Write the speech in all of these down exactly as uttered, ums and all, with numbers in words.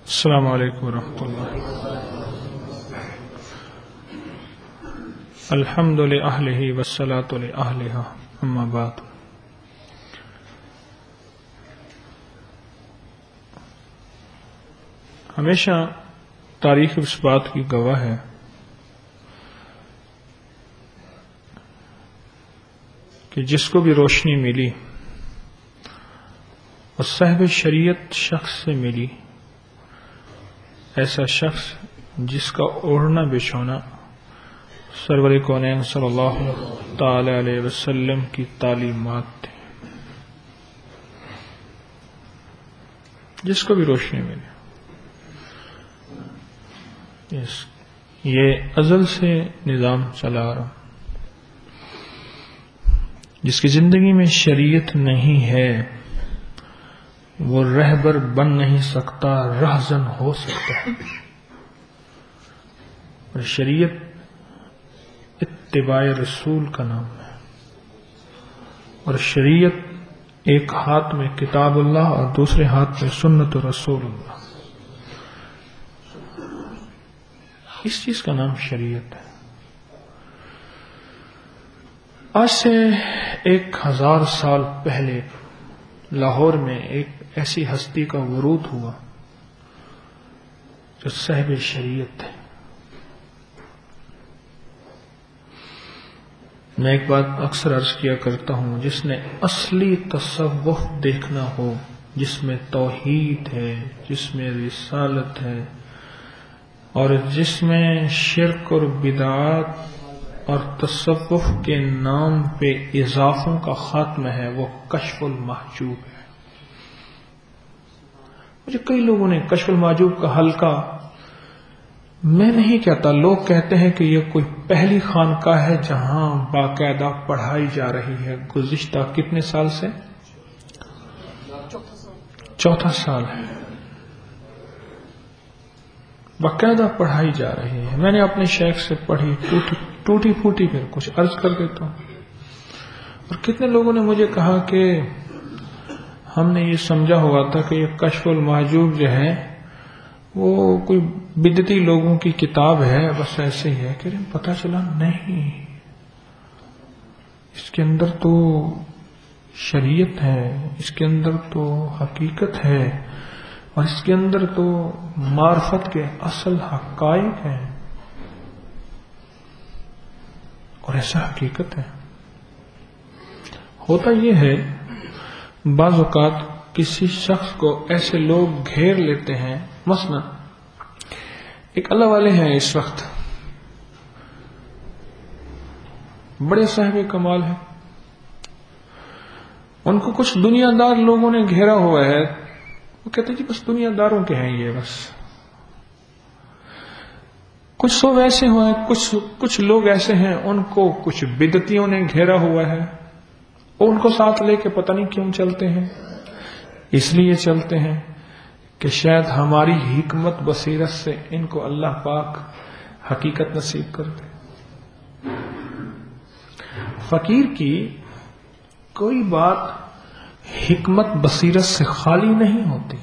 السلام علیکم ورحمۃ اللہ. الحمد لأہلہ والصلاة لأہلہا اما بعد. ہمیشہ تاریخ اس بات کی گواہ ہے کہ جس کو بھی روشنی ملی اور صاحب شریعت شخص سے ملی، ایسا شخص جس کا اوڑھنا بچھونا سرور کونین صلی اللہ تعالی علیہ وسلم کی تعلیمات تھی، جس کو بھی روشنی ملی. یہ ازل سے نظام چلا رہا. جس کی زندگی میں شریعت نہیں ہے وہ رہبر بن نہیں سکتا، رہزن ہو سکتا ہے. اور شریعت اتباع رسول کا نام ہے، اور شریعت ایک ہاتھ میں کتاب اللہ اور دوسرے ہاتھ میں سنت رسول اللہ، اس چیز کا نام شریعت ہے. آج سے ایک ہزار سال پہلے لاہور میں ایک ایسی ہستی کا ورود ہوا جو صاحب شریعت ہے. میں ایک بات اکثر عرض کیا کرتا ہوں، جس نے اصلی تصوف دیکھنا ہو، جس میں توحید ہے، جس میں رسالت ہے، اور جس میں شرک اور بدعات اور تصوف کے نام پہ اضافوں کا خاتمہ ہے، وہ کشف المحجوب ہے. مجھے کئی لوگوں نے کشف المحجوب کا حلقہ، میں نہیں کہتا، لوگ کہتے ہیں کہ یہ کوئی پہلی خانقاہ ہے جہاں باقاعدہ پڑھائی جا رہی ہے. گزشتہ کتنے سال سے؟ چوتھا سال ہے باقاعدہ پڑھائی جا رہی ہے. میں نے اپنے شیخ سے پڑھی، ٹوٹی ٹوٹی پھوٹی پھر کچھ عرض کر دیتا ہوں. اور کتنے لوگوں نے مجھے کہا کہ ہم نے یہ سمجھا ہوا تھا کہ یہ کشف المحجوب جو ہے وہ کوئی بدعتی لوگوں کی کتاب ہے، بس ایسے ہی ہے. کہ پتہ چلا نہیں، اس کے اندر تو شریعت ہے، اس کے اندر تو حقیقت ہے، اور اس کے اندر تو معرفت کے اصل حقائق ہیں. اور ایسا حقیقت ہے. ہوتا یہ ہے بعض اوقات کسی شخص کو ایسے لوگ گھیر لیتے ہیں. مثلا ایک اللہ والے ہیں اس وقت، بڑے صاحب کمال ہیں، ان کو کچھ دنیا دار لوگوں نے گھیرا ہوا ہے. وہ کہتے ہیں جی بس دنیا داروں کے ہیں یہ، بس کچھ سو ویسے ہوئے، کچھ کچھ لوگ ایسے ہیں ان کو کچھ بدعتیوں نے گھیرا ہوا ہے. وہ ان کو ساتھ لے کے پتہ نہیں کیوں چلتے ہیں. اس لیے چلتے ہیں کہ شاید ہماری حکمت بصیرت سے ان کو اللہ پاک حقیقت نصیب کر دے. فقیر کی کوئی بات حکمت بصیرت سے خالی نہیں ہوتی.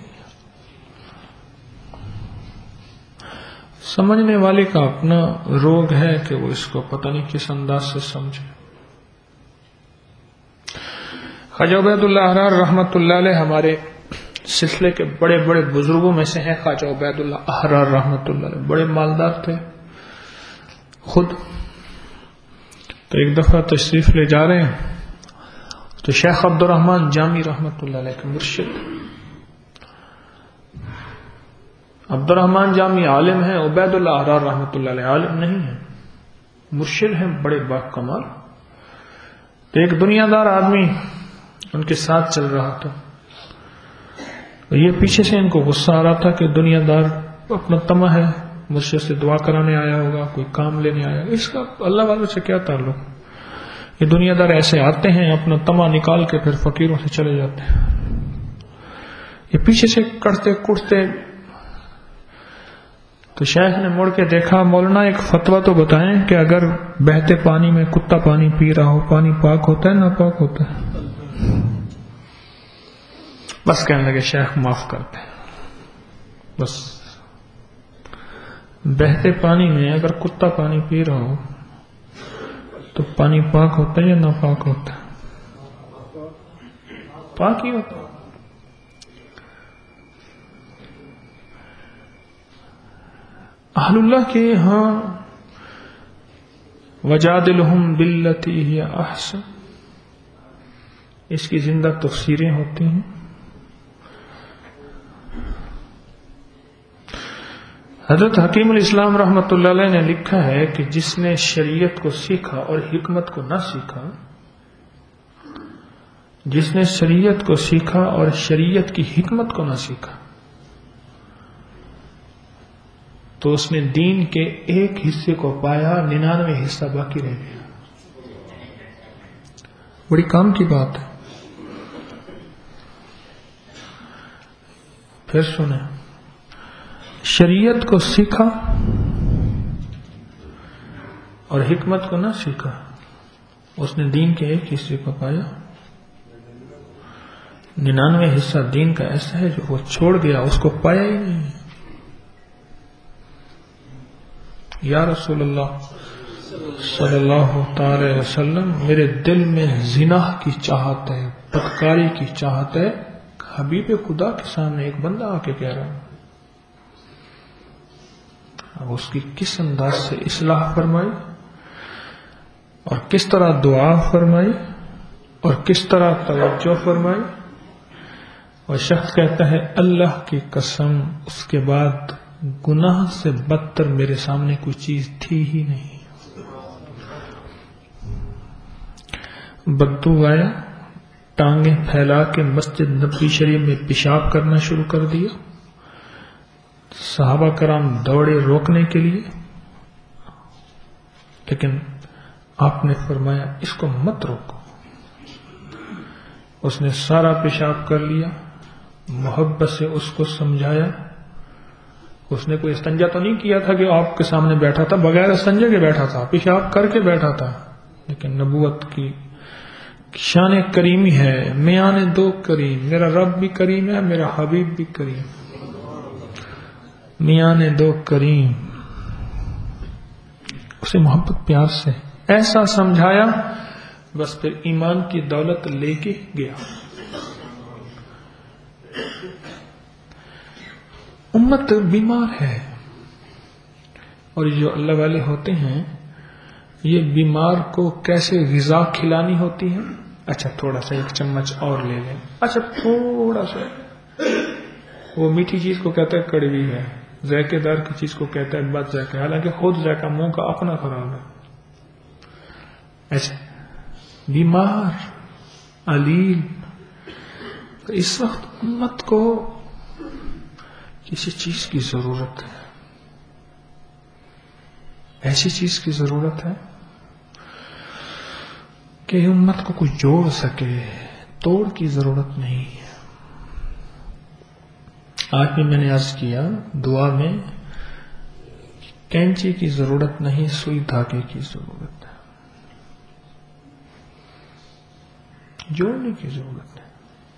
سمجھنے والے کا اپنا روگ ہے کہ وہ اس کو پتہ نہیں کس انداز سے سمجھے. خواجہ عبید اللہ احرار رحمت اللہ علیہ ہمارے سلسلے کے بڑے بڑے بزرگوں میں سے ہیں. خواجہ عبید اللہ احرار رحمت اللہ علیہ بڑے مالدار تھے خود. تو ایک دفعہ تشریف لے جا رہے ہیں تو شیخ عبد الرحمن جامی رحمت اللہ علیہ کے مرشد، عبد الرحمن جامی عالم ہیں، عبید اللہ احرار رحمت اللہ علیہ عالم نہیں ہیں، مرشد ہیں بڑے با کمال. تو ایک دنیا دار آدمی ان کے ساتھ چل رہا تھا. یہ پیچھے سے ان کو غصہ آ رہا تھا کہ دنیا دار اپنا طمع ہے، مرشد سے دعا کرانے آیا ہوگا، کوئی کام لینے آیا. اس کا اللہ والوں سے کیا تعلق؟ یہ دنیا دار ایسے آتے ہیں، اپنا طمع نکال کے پھر فقیروں سے چلے جاتے ہیں. یہ پیچھے سے کڑتے کڑتے. تو شیخ نے مڑ کے دیکھا، مولانا ایک فتویٰ تو بتائیں کہ اگر بہتے پانی میں کتا پانی پی رہا ہو، پانی پاک ہوتا ہے نا پاک ہوتا ہے؟ بس کہنے لگے شیخ معاف کرتے، بس بہتے پانی میں اگر کتا پانی پی رہا ہو تو پانی پاک ہوتا ہے یا ناپاک ہوتا ہے؟ پاک ہی ہوتا ہے. اہل اللہ کے ہاں وجادلہم باللتی ہی احسن، اس کی زندہ تفسیریں ہوتی ہیں. حضرت حکیم الاسلام رحمۃ اللہ علیہ نے لکھا ہے کہ جس نے شریعت کو سیکھا اور حکمت کو نہ سیکھا، جس نے شریعت کو سیکھا اور شریعت کی حکمت کو نہ سیکھا، تو اس نے دین کے ایک حصے کو پایا، ننانوے حصہ باقی رہ گیا. بڑی کام کی بات ہے. پھر سنیں، شریعت کو سیکھا اور حکمت کو نہ سیکھا، اس نے دین کے ایک حصے کو پایا. ننانوے حصہ دین کا ایسا ہے جو وہ چھوڑ گیا، اس کو پایا ہی نہیں. یا رسول اللہ صلی اللہ تعالی وسلم، میرے دل میں زنا کی چاہت ہے، بدکاری کی چاہت ہے. حبیب خدا کے سامنے ایک بندہ آ کے کہہ رہا، اب اس کی کس انداز سے اصلاح فرمائی اور کس طرح دعا فرمائی اور کس طرح توجہ فرمائی. اور شخص کہتا ہے اللہ کی قسم اس کے بعد گناہ سے بدتر میرے سامنے کوئی چیز تھی ہی نہیں. بدو آیا، ٹانگیں پھیلا کے مسجد نبوی شریف میں پیشاب کرنا شروع کر دیا. صحابہ کرام دوڑے روکنے کے لیے، لیکن آپ نے فرمایا اس کو مت روکو. اس نے سارا پیشاب کر لیا، محبت سے اس کو سمجھایا. اس نے کوئی استنجا تو نہیں کیا تھا کہ آپ کے سامنے بیٹھا تھا، بغیر استنجے کے بیٹھا تھا، پیشاب کر کے بیٹھا تھا. لیکن نبوت کی شان کریمی ہے، میاں دو کریم، میرا رب بھی کریم ہے، میرا حبیب بھی کریم. میاں نے دو کریم، اسے محبت پیار سے ایسا سمجھایا، بس پھر ایمان کی دولت لے کے گیا. امت بیمار ہے، اور جو اللہ والے ہوتے ہیں یہ بیمار کو کیسے غذا کھلانی ہوتی ہے. اچھا تھوڑا سا ایک چمچ اور لے لیں، اچھا تھوڑا سا. وہ میٹھی چیز کو کہتا ہے کڑوی ہے، ذائقے دار کی چیز کو کہتا ہے بد ذائقہ، حالانکہ خود ذائقہ منہ کا اپنا خراب ہے. ایسے بیمار علیل. اس وقت امت کو کسی چیز کی ضرورت ہے، ایسی چیز کی ضرورت ہے کہ امت کو کچھ جوڑ سکے، توڑ کی ضرورت نہیں ہے. آج بھی میں نے عرض کیا دعا میں، کینچی کی ضرورت نہیں، سوئی دھاگے کی ضرورت ہے، جوڑنے کی ضرورت ہے.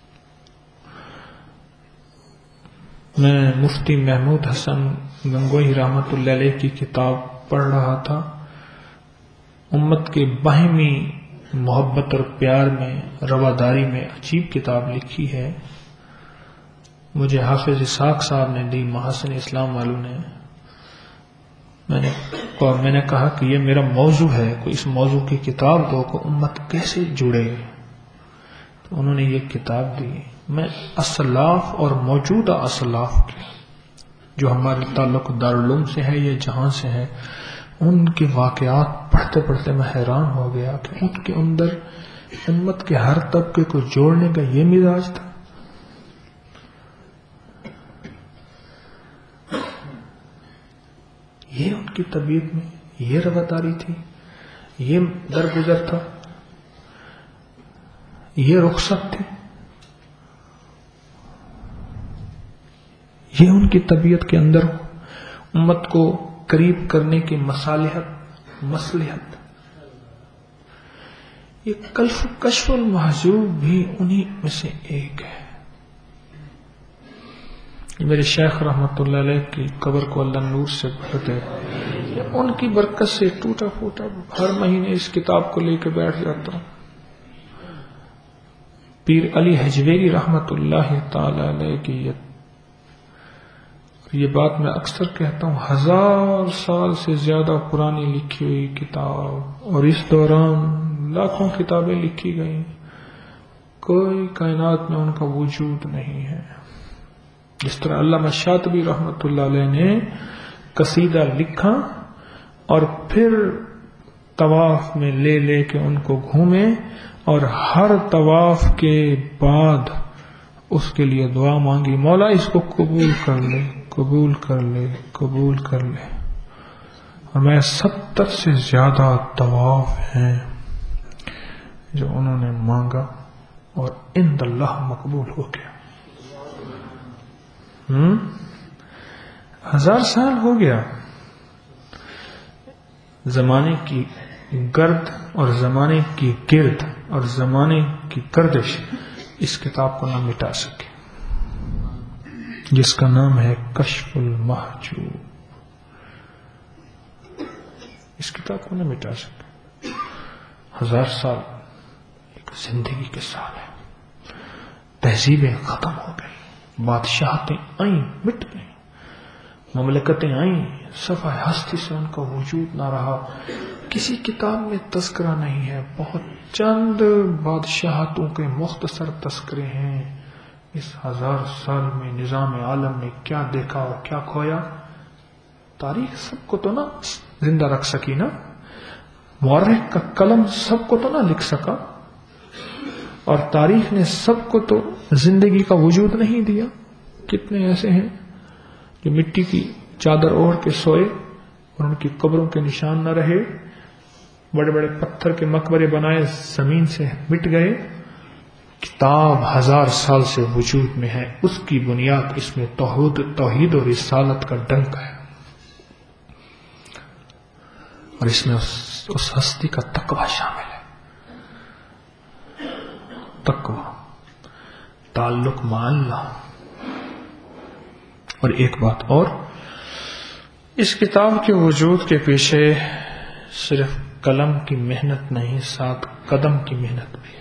میں مفتی محمود حسن گنگوہی رحمت اللہ علیہ کی کتاب پڑھ رہا تھا. امت کے باہمی محبت اور پیار میں، رواداری میں عجیب کتاب لکھی ہے. مجھے حافظ اسحاق صاحب نے دی، محاسن اسلام والوں نے. میں نے اور میں نے کہا کہ یہ میرا موضوع ہے، کوئی اس موضوع کی کتاب دو کہ امت کیسے جڑے. تو انہوں نے یہ کتاب دی. میں اسلاف اور موجودہ اسلاف کے جو ہمارے تعلق دارالعلوم سے ہے یا جہاں سے ہے، ان کے واقعات پڑھتے پڑھتے میں حیران ہو گیا کہ ان کے اندر امت کے ہر طبقے کو جوڑنے کا یہ مزاج تھا. یہ ان کی طبیعت میں یہ رواداری تھی، یہ درگزر تھا، یہ رخصت تھی، یہ ان کی طبیعت کے اندر امت کو قریب کرنے کی مصالحت، مصلحت. یہ کلف کشف المحجوب بھی انہی میں سے ایک ہے. میرے شیخ رحمت اللہ علیہ کی قبر کو اللہ نور سے بھر دے. ان کی برکت سے ٹوٹا پھوٹا ہر مہینے اس کتاب کو لے کے بیٹھ جاتا ہوں. پیر علی حجویری رحمت اللہ تعالی علیہ کی یہ یہ بات میں اکثر کہتا ہوں، ہزار سال سے زیادہ پرانی لکھی ہوئی کتاب، اور اس دوران لاکھوں کتابیں لکھی گئی، کوئی کائنات میں ان کا وجود نہیں ہے. جس طرح علامہ شاطبی رحمت اللہ علیہ نے قصیدہ لکھا اور پھر طواف میں لے لے کے ان کو گھومے، اور ہر طواف کے بعد اس کے لیے دعا مانگی، مولا اس کو قبول کر لے، قبول کر لے، قبول کر لے. اور میں ستر سے زیادہ طواف ہیں جو انہوں نے مانگا اور عند اللہ مقبول ہو گیا. ہم ہزار سال ہو گیا. زمانے کی گرد اور زمانے کی گرد اور زمانے کی گردش اس کتاب کو نہ مٹا سکے، جس کا نام ہے کشف المحجوب. اس کتاب کو نہ مٹا سکے. ہزار سال ایک زندگی کے سال ہے. تہذیبیں ختم ہو گئی، بادشاہتیں آئیں مٹ گئیں، مملکتیں آئیں صفحہ ہستی سے ان کا وجود نہ رہا. کسی کتاب میں تذکرہ نہیں ہے، بہت چند بادشاہتوں کے مختصر تذکرے ہیں. اس ہزار سال میں نظام عالم نے کیا دیکھا اور کیا کھویا. تاریخ سب کو تو نہ زندہ رکھ سکی نا، مورخ کا قلم سب کو تو نہ لکھ سکا، اور تاریخ نے سب کو تو زندگی کا وجود نہیں دیا. کتنے ایسے ہیں جو مٹی کی چادر اوڑھ کے سوئے اور ان کی قبروں کے نشان نہ رہے، بڑے بڑے پتھر کے مقبرے بنائے زمین سے مٹ گئے. کتاب ہزار سال سے وجود میں ہے، اس کی بنیاد اس میں توحید توحید اور رسالت کا ڈنک ہے، اور اس میں اس, اس ہستی کا تقوی شامل ہے. تقوی، تعلق مع اللہ. اور ایک بات اور، اس کتاب کے وجود کے پیچھے صرف قلم کی محنت نہیں، ساتھ قدم کی محنت بھی ہے.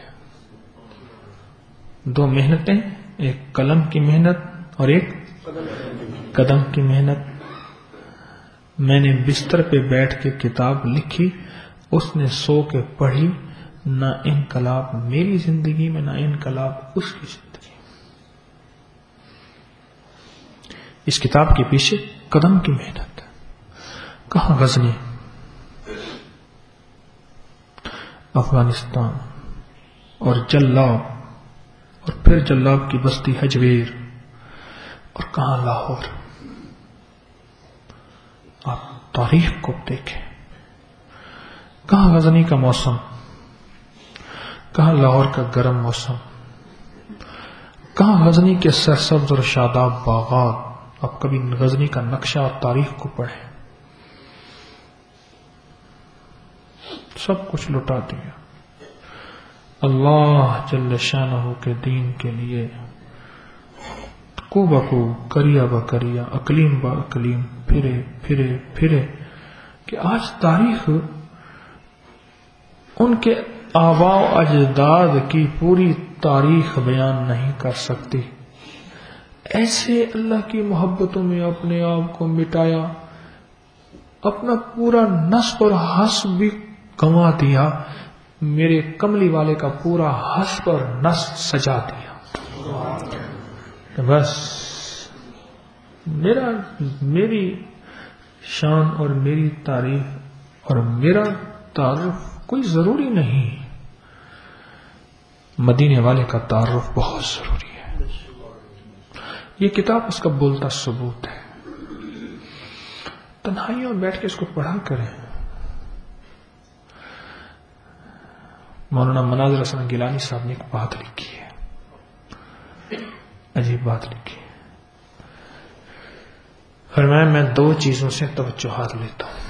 دو محنتیں، ایک قلم کی محنت اور ایک قدم کی محنت. میں نے بستر پہ بیٹھ کے کتاب لکھی، اس نے سو کے پڑھی. نہ انقلاب میری زندگی میں، نہ انقلاب اس کی زندگی. اس کتاب کے پیچھے قدم کی محنت. کہاں غزنی، افغانستان، اور جلاب، اور پھر جلاب کی بستی حجویر، اور کہاں لاہور. آپ تاریخ کو دیکھیں، کہاں غزنی کا موسم، کہاں لاہور کا گرم موسم، کہاں غزنی کے سرسبز اور شاداب باغات. آپ کبھی غزنی کا نقشہ اور تاریخ کو پڑھیں، سب کچھ لٹا دیا. اللہ جل شانہ کے دین کے لیے کو بکو، کریا بکریا، اقلیم با اقلیم پھرے پھرے پھرے، کہ آج تاریخ ان کے آباء و اجداد کی پوری تاریخ بیان نہیں کر سکتی. ایسے اللہ کی محبتوں میں اپنے آپ کو مٹایا، اپنا پورا نسب اور حسب بھی گنوا دیا. میرے کملی والے کا پورا حسب اور نسب سجا دیا. بس میرا میری شان اور میری تعریف اور میرا تعارف کوئی ضروری نہیں، مدینے والے کا تعارف بہت ضروری ہے. یہ کتاب اس کا بولتا ثبوت ہے. تنہائیوں میں بیٹھ کے اس کو پڑھا کریں. مولانا مناظر حسن گیلانی صاحب نے ایک بات لکھی ہے، عجیب بات لکھی ہے. فرمایا میں دو چیزوں سے توجہات لیتا ہوں،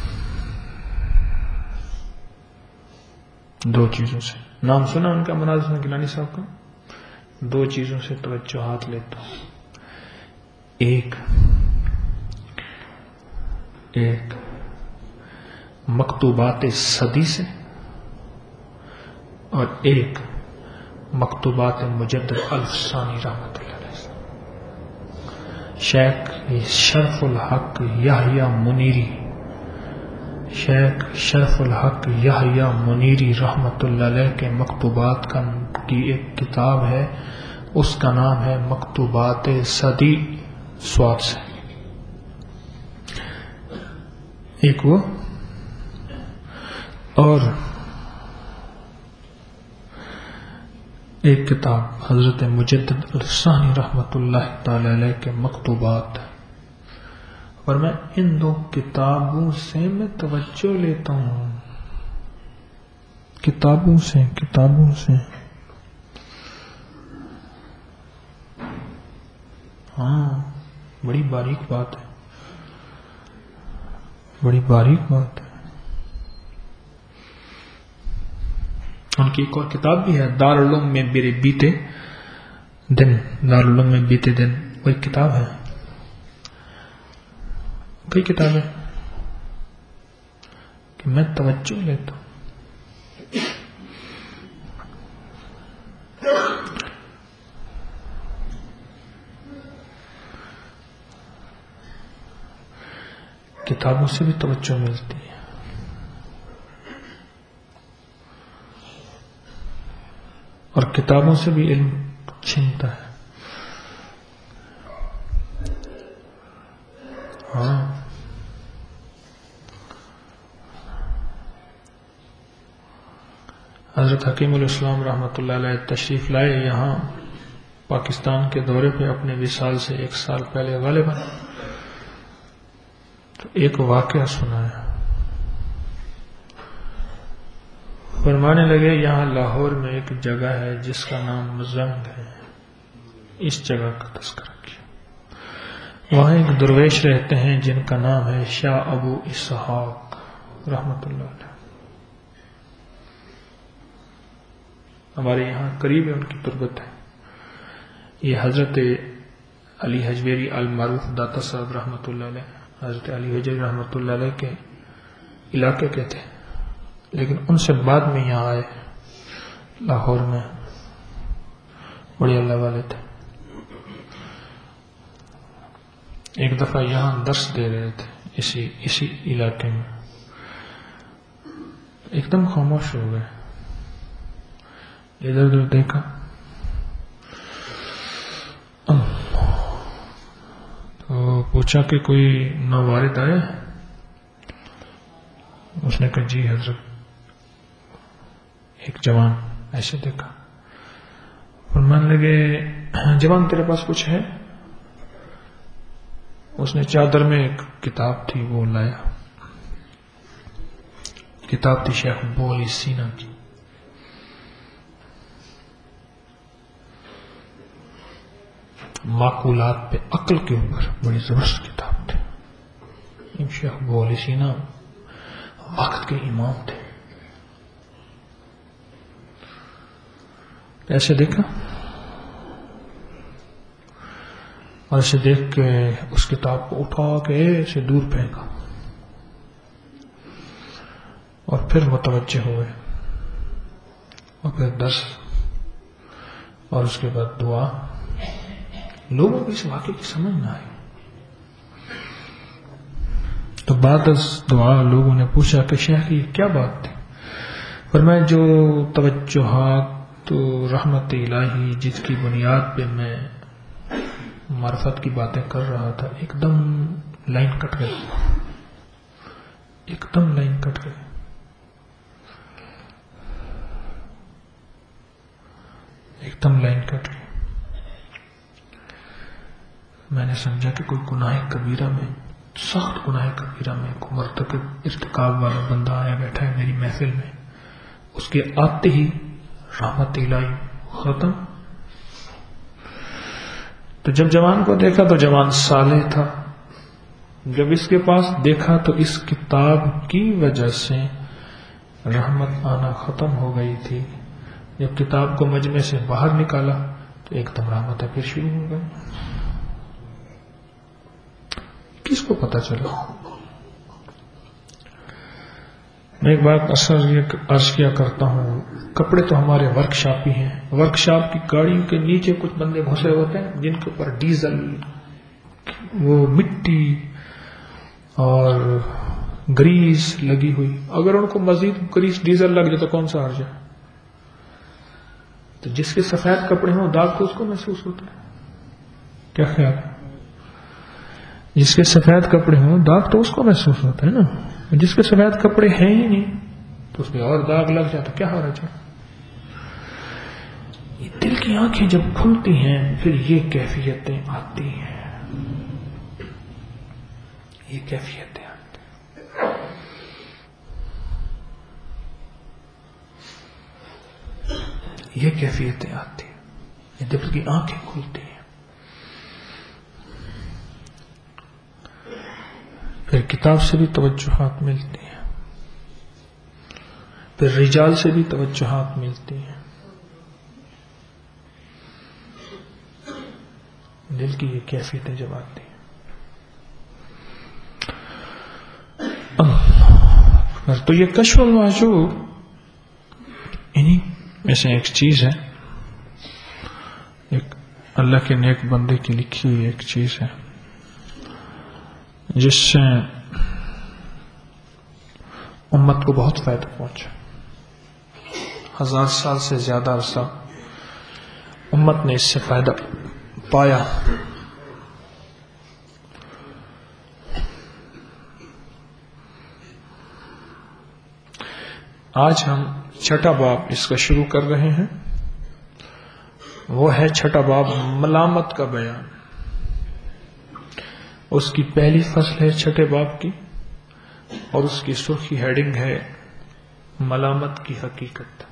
دو چیزوں سے. نام سنا ان کا مناظر حسن گیلانی صاحب کا؟ دو چیزوں سے توجہات لیتا ہوں. ایک ایک مکتوبات صدی سے اور ایک مکتوبات مجدد الفسانی رحمۃ اللہ علیہ سے. شیخ شرف الحق یحییٰ منیری شیخ شرف الحق یحییٰ منیری رحمۃ اللہ علیہ کے مکتوبات کا کی ایک کتاب ہے، اس کا نام ہے مکتوبات صدی سواد سے. ایک وہ اور ایک کتاب حضرت مجدد الثانی رحمۃ اللہ تعالی علیہ کے مکتوبات. اور میں ان دو کتابوں سے میں توجہ لیتا ہوں، کتابوں سے کتابوں سے ہاں بڑی باریک بات ہے، بڑی باریک بات ہے. ان کی ایک اور کتاب بھی ہے، دارالعلوم میں میرے بیتے دن، دارالعلوم میں بیتے دن، وہ ایک کتاب ہے. کئی کتابیں کہ میں توجہ لیتا ہوں. کتابوں سے بھی توجہ ملتی ہے. اور کتابوں سے بھی علم چھنتا ہے. ہاں حضرت حکیم الاسلام رحمۃ اللہ علیہ تشریف لائے یہاں پاکستان کے دورے پہ اپنے وصال سے ایک سال پہلے غالباً. تو ایک واقعہ سنایا، فرمانے لگے یہاں لاہور میں ایک جگہ ہے جس کا نام مزنگ ہے، اس جگہ کا تذکرہ کیا. وہاں ایک درویش رہتے ہیں جن کا نام ہے شاہ ابو اسحاق رحمۃ اللہ علیہ. ہمارے یہاں قریب ہے ان کی تربت ہے. یہ حضرت علی حجویری المعروف داتا صاحب رحمۃ اللہ علیہ، حضرت علی حجویری رحمۃ اللہ علیہ کے علاقے کے تھے، لیکن ان سے بعد میں یہاں آئے لاہور میں. بڑے اللہ والے تھے. ایک دفعہ یہاں درس دے رہے تھے اسی اسی علاقے میں، ایک دم خاموش ہو گئے. ادھر ادھر دیکھا، تو پوچھا کہ کوئی نوارد آئے؟ اس نے کہا جی حضرت. ایک جوان ایسے دیکھا اور مان لگے جوان تیرے پاس کچھ ہے؟ اس نے چادر میں ایک کتاب تھی وہ لایا. کتاب تھی شیخ ابو علی سینا کی. معقولات پہ عقل کے اوپر بڑی زبردست کتاب تھی. شیخ ابو علی سینا وقت کے امام تھے. ایسے دیکھا اور اسے دیکھ کے اس کتاب کو اٹھا کے اسے دور پھینکا اور پھر متوجہ ہوئے اور پھر درس اور اس کے بعد دعا. لوگوں کو اس واقعے کی سمجھ نہ آئی تو بعد از دعا لوگوں نے پوچھا کہ شیخ یہ کیا بات تھی؟ فرمایا جو توجہات تو رحمت الہی جس کی بنیاد پہ میں معرفت کی باتیں کر رہا تھا ایک دم لائن کٹ گئی، ایک دم لائن کٹ گئی. ایک دم لائن کٹ گئی. میں نے سمجھا کہ کوئی گناہ کبیرہ میں، سخت گناہ کبیرہ میں کوئی مرتکب ارتکاب والا بندہ آیا بیٹھا ہے میری محفل میں، اس کے آتے ہی رحمت الہی ختم. تو جب جوان کو دیکھا تو جوان صالح تھا. جب اس کے پاس دیکھا تو اس کتاب کی وجہ سے رحمت آنا ختم ہو گئی تھی. جب کتاب کو مجمع سے باہر نکالا تو ایک دم رحمتیں پھر شروع ہو گئی. کس کو پتا چلا؟ میں ایک بات اثر یہ عرض کیا کرتا ہوں، کپڑے تو ہمارے ورک شاپ ہی ہیں، ورک شاپ کی گاڑیوں کے نیچے کچھ بندے گھسے ہوتے ہیں جن کے اوپر ڈیزل، وہ مٹی اور گریس لگی ہوئی، اگر ان کو مزید گریس ڈیزل لگ جائے تو کون سا حرج ہے؟ تو جس کے سفید کپڑے ہوں داغ تو اس کو محسوس ہوتا ہے، کیا خیال ہے؟ جس کے سفید کپڑے ہوں داغ تو اس کو محسوس ہوتا ہے نا، جس کے سفید کپڑے ہیں ہی نہیں تو اس میں اور داغ لگ جاتا، کیا حرج ہے؟ یہ دل کی آنکھیں جب کھلتی ہیں پھر یہ کیفیتیں آتی ہیں، یہ کیفیتیں آتی ہیں۔ یہ کیفیتیں آتی ہیں، یہ دل کی آنکھیں کھلتی ہیں، پھر کتاب سے بھی توجہات ملتی ہیں، پھر رجال سے بھی توجہات ملتی ہیں، دل کی یہ کیفیتیں جب آتی ہیں۔ تو یہ کشف المحجوب انہی میں سے ایک چیز ہے، ایک اللہ کے نیک بندے کی لکھی ہوئی ایک چیز ہے جس سے امت کو بہت فائدہ پہنچا۔ ہزار سال سے زیادہ عرصہ امت نے اس سے فائدہ پایا۔ آج ہم چھٹا باب اس کا شروع کر رہے ہیں، وہ ہے چھٹا باب ملامت کا بیان۔ اس کی پہلی فصل ہے چھٹے باب کی، اور اس کی سرخی ہیڈنگ ہے ملامت کی حقیقت۔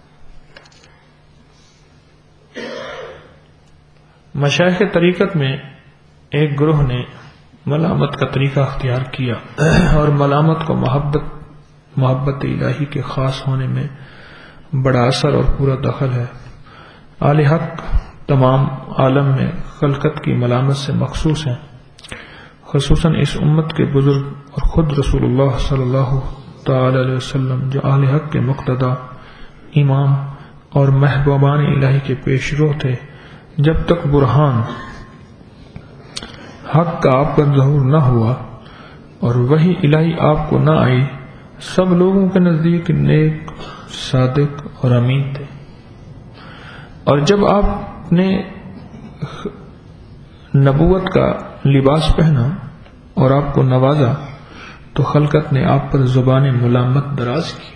مشائخ طریقت میں ایک گروہ نے ملامت کا طریقہ اختیار کیا اور ملامت کو محبت محبت الہی کے خاص ہونے میں بڑا اثر اور پورا دخل ہے۔ اہل حق تمام عالم میں خلقت کی ملامت سے مخصوص ہیں، خصوصاً اس امت کے بزرگ اور خود رسول اللہ صلی اللہ تعالی علیہ وسلم جو اہل حق کے مقتدا، امام اور محبوبان الہی کے پیش رو تھے۔ جب تک برہان حق کا آپ پر ظہور نہ ہوا اور وحی الہی آپ کو نہ آئی، سب لوگوں کے نزدیک نیک، صادق اور امین تھے، اور جب آپ نے نبوت کا لباس پہنا اور آپ کو نوازا تو خلقت نے آپ پر زبان ملامت دراز کی،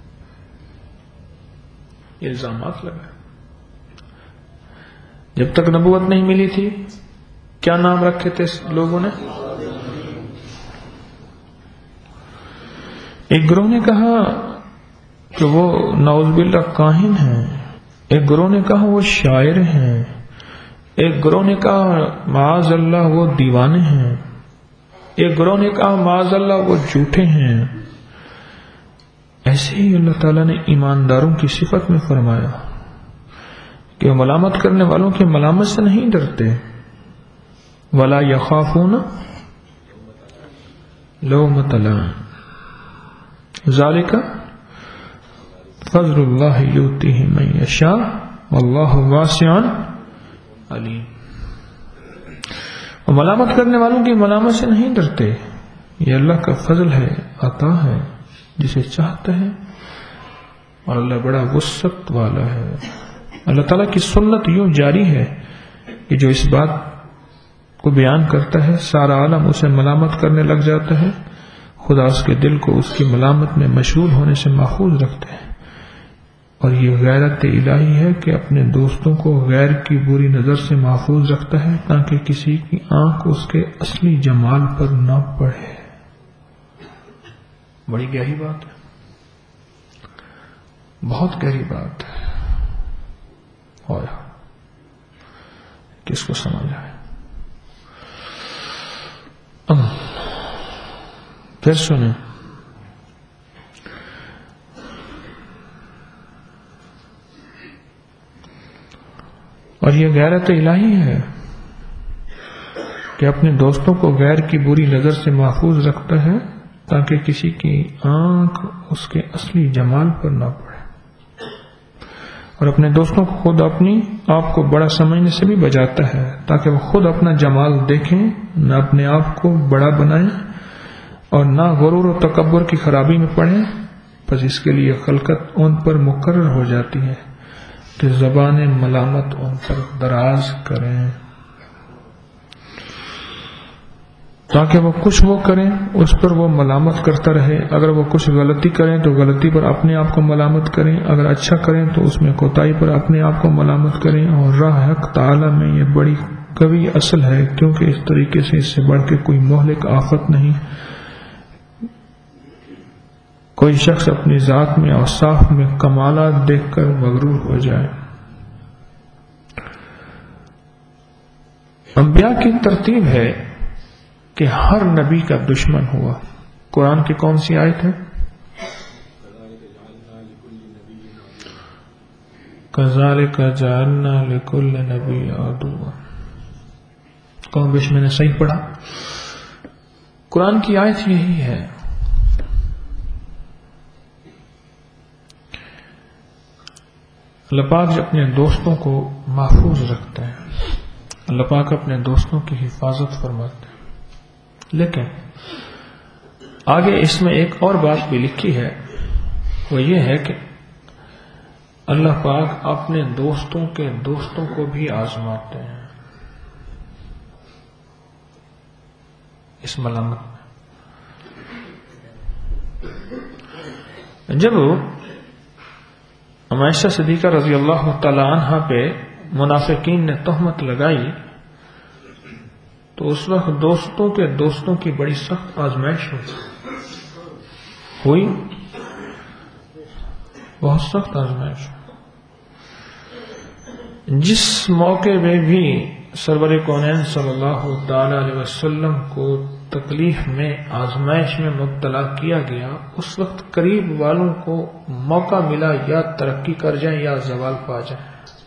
الزامات لگائے۔ جب تک نبوت نہیں ملی تھی کیا نام رکھے تھے لوگوں نے؟ ایک گروہ نے کہا کہ وہ نعوذ باللہ کاہن ہیں، ایک گروہ نے کہا وہ شاعر ہیں، ایک گروہ نے کہا معاذ اللہ وہ دیوانے ہیں، ایک گروہ نے کہا معاذ اللہ وہ جھوٹے ہیں۔ ایسے ہی اللہ تعالیٰ نے ایمانداروں کی صفت میں فرمایا کہ وہ ملامت کرنے والوں کی ملامت سے نہیں ڈرتے، ولا یخافون لومۃ لائم، ذالک فضل اللہ یؤتیہ من یشاء واللہ واسع علیم۔ وہ ملامت کرنے والوں کی ملامت سے نہیں ڈرتے، یہ اللہ کا فضل ہے، عطا ہے جسے چاہتا ہے، اور اللہ بڑا وسعت والا ہے۔ اللہ تعالیٰ کی سنت یوں جاری ہے کہ جو اس بات کو بیان کرتا ہے سارا عالم اسے ملامت کرنے لگ جاتا ہے، خدا اس کے دل کو اس کی ملامت میں مشغول ہونے سے محفوظ رکھتے ہیں، اور یہ غیرت الہی ہے کہ اپنے دوستوں کو غیر کی بری نظر سے محفوظ رکھتا ہے تاکہ کسی کی آنکھ اس کے اصلی جمال پر نہ پڑے۔ بڑی گہری بات ہے، بہت گہری بات ہے، اور کس کو سمجھ آئے؟ پھر سنیں، اور یہ غیرت الہی ہے کہ اپنے دوستوں کو غیر کی بری نظر سے محفوظ رکھتا ہے تاکہ کسی کی آنکھ اس کے اصلی جمال پر نہ پڑے، اور اپنے دوستوں کو خود اپنی آپ کو بڑا سمجھنے سے بھی بچاتا ہے تاکہ وہ خود اپنا جمال دیکھیں، نہ اپنے آپ کو بڑا بنائیں اور نہ غرور و تکبر کی خرابی میں پڑیں۔ پس اس کے لیے خلقت ان پر مقرر ہو جاتی ہے کہ زبان ملامت ان پر دراز کریں، تاکہ وہ کچھ وہ کریں اس پر وہ ملامت کرتا رہے، اگر وہ کچھ غلطی کریں تو غلطی پر اپنے آپ کو ملامت کریں، اگر اچھا کریں تو اس میں کوتاہی پر اپنے آپ کو ملامت کریں۔ اور راہ حق تعالی میں یہ بڑی قوی اصل ہے، کیونکہ اس طریقے سے اس سے بڑھ کے کوئی مہلک آفت نہیں۔ کوئی شخص اپنی ذات میں اوصاف میں کمالات دیکھ کر مغرور ہو جائے۔ انبیاء کی ترتیب ہے کہ ہر نبی کا دشمن ہوا۔ قرآن کی کون سی آیت ہے؟ کذالک جعلنا لکل نبی عدوا۔ کون بیش میں نے صحیح پڑھا؟ قرآن کی آیت یہی ہے۔ اللہ پاک جو اپنے دوستوں کو محفوظ رکھتے ہیں، اللہ پاک اپنے دوستوں کی حفاظت فرماتے ہیں، لیکن آگے اس میں ایک اور بات بھی لکھی ہے، وہ یہ ہے کہ اللہ پاک اپنے دوستوں کے دوستوں کو بھی آزماتے ہیں اس ملامت میں۔ جب عائشہ صدیقہ رضی اللہ تعالی عنہا پہ منافقین نے تہمت لگائی تو اس وقت دوستوں کے دوستوں کی بڑی سخت آزمائش ہوئی ہوئی بہت سخت آزمائش ہوئی۔ جس موقع میں بھی سرور کونین صلی اللہ تعالی علیہ وسلم کو تکلیف میں آزمائش میں مبتلا کیا گیا، اس وقت قریب والوں کو موقع ملا یا ترقی کر جائیں یا زوال پا جائیں۔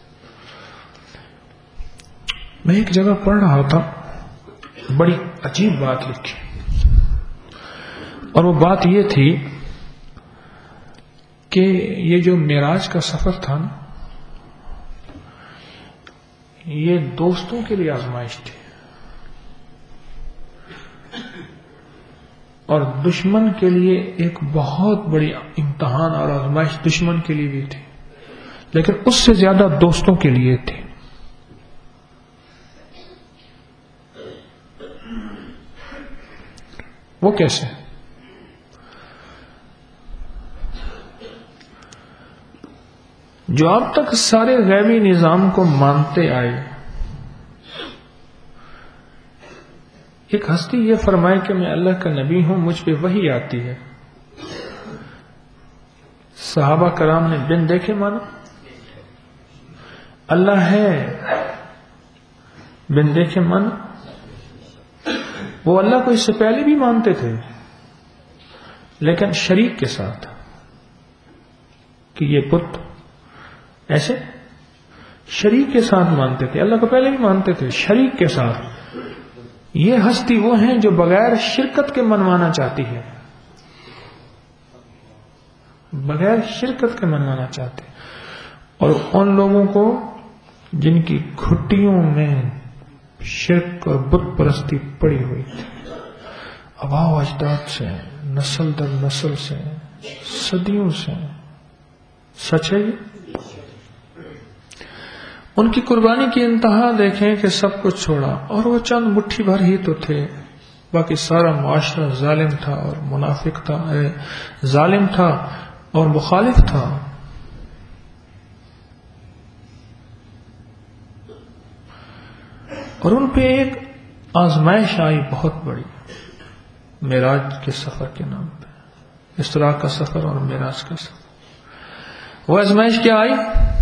میں ایک جگہ پڑھ رہا تھا، بڑی عجیب بات لکھی، اور وہ بات یہ تھی کہ یہ جو معراج کا سفر تھا نا، یہ دوستوں کے لیے آزمائش تھی، اور دشمن کے لیے ایک بہت بڑی امتحان اور آزمائش دشمن کے لیے بھی تھی، لیکن اس سے زیادہ دوستوں کے لیے تھی۔ وہ کیسے؟ جو اب تک سارے غیبی نظام کو مانتے آئے، ایک ہستی یہ فرمائے کہ میں اللہ کا نبی ہوں، مجھ پہ وحی آتی ہے، صحابہ کرام نے بن دیکھے مانا اللہ ہے، بن دیکھے مانا۔ وہ اللہ کو اس سے پہلے بھی مانتے تھے، لیکن شریک کے ساتھ کہ یہ بت ایسے شریک کے ساتھ مانتے تھے، اللہ کو پہلے بھی مانتے تھے، شریک کے ساتھ۔ یہ ہستی وہ ہیں جو بغیر شرکت کے منوانا چاہتی ہے، بغیر شرکت کے منوانا چاہتے، اور ان لوگوں کو جن کی گھٹیوں میں شرک اور بت پرستی پڑی ہوئی تھی، آباء و اجداد سے، نسل در نسل سے، صدیوں سے، سچ ہے یہ۔ ان کی قربانی کی انتہا دیکھیں کہ سب کچھ چھوڑا، اور وہ چند مٹھی بھر ہی تو تھے، باقی سارا معاشرہ ظالم تھا اور منافق تھا، ظالم تھا اور مخالف تھا۔ اور ان پہ ایک آزمائش آئی بہت بڑی، معراج کے سفر کے نام پہ، اسراء کا سفر اور معراج کا سفر۔ وہ آزمائش کیا آئی؟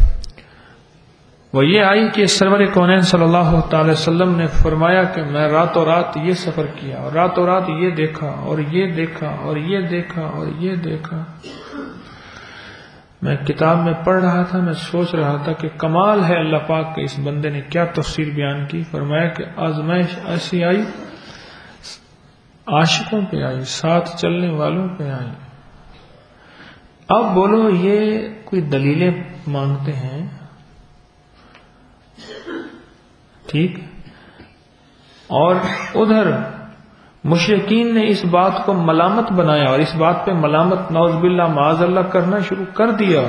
وہ یہ آئی کہ سرور کونین صلی اللہ تعالی وسلم نے فرمایا کہ میں راتوں رات یہ سفر کیا، اور راتوں رات یہ دیکھا اور یہ دیکھا اور یہ دیکھا اور یہ دیکھا۔ میں کتاب میں پڑھ رہا تھا، میں سوچ رہا تھا کہ کمال ہے اللہ پاک کے اس بندے نے کیا تفسیر بیان کی. فرمایا کہ آزمائش ایسی آئی، عاشقوں پہ آئی، ساتھ چلنے والوں پہ آئی. اب بولو یہ کوئی دلیلیں مانگتے ہیں، ٹھیک، اور ادھر مشرکین نے اس بات کو ملامت بنایا اور اس بات پہ ملامت نعوذ باللہ معاذ اللہ کرنا شروع کر دیا.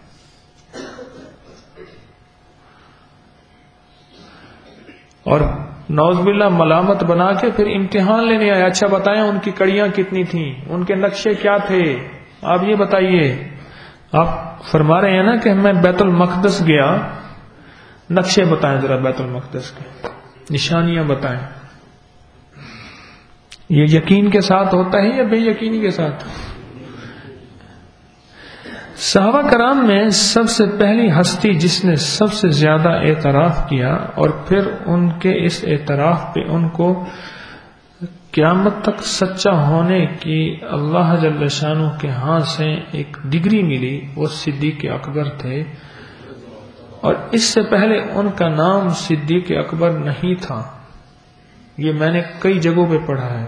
اور نعوذ باللہ ملامت بنا کے پھر امتحان لینے آئے. اچھا بتائیں ان کی کڑیاں کتنی تھیں، ان کے نقشے کیا تھے، آپ یہ بتائیے. آپ فرما رہے ہیں نا کہ میں بیت المقدس گیا، نقشے بتائیں ذرا بیت المقدس کے، نشانیاں بتائیں. یہ یقین کے ساتھ ہوتا ہے یا بے یقینی کے ساتھ؟ صحابہ کرام میں سب سے پہلی ہستی جس نے سب سے زیادہ اعتراف کیا اور پھر ان کے اس اعتراف پہ ان کو قیامت تک سچا ہونے کی اللہ جل شانہ کے ہاں سے ایک ڈگری ملی، وہ صدیق اکبر تھے. اور اس سے پہلے ان کا نام صدیق اکبر نہیں تھا. یہ میں نے کئی جگہوں پہ پڑھا ہے.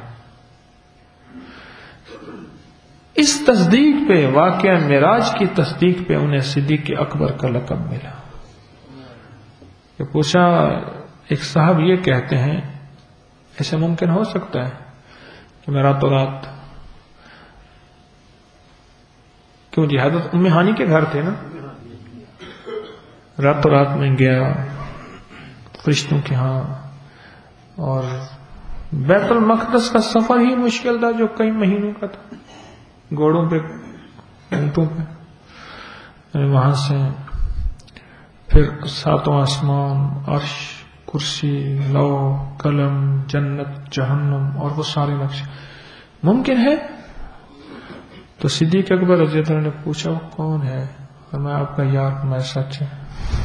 اس تصدیق پہ، واقعہ معراج کی تصدیق پہ انہیں صدیق اکبر کا لقب ملا. کہ پوچھا ایک صاحب یہ کہتے ہیں ایسے ممکن ہو سکتا ہے کہ میں راتوں رات، کیوں جی حضرت ام ہانی کے گھر تھے نا، راتوں رات میں گیا فرشتوں کے ہاں، اور بیت المقدس کا سفر ہی مشکل تھا جو کئی مہینوں کا تھا، گھوڑوں پہ، اونٹوں پہ، وہاں سے پھر ساتوں آسمان، عرش، کرسی، لو، قلم، جنت، جہنم اور وہ سارے نقشے ممکن ہے. تو صدیق اکبر رضی اللہ عنہ نے پوچھا وہ کون ہے؟ اور میں آپ کا یار، میں سچ ہے.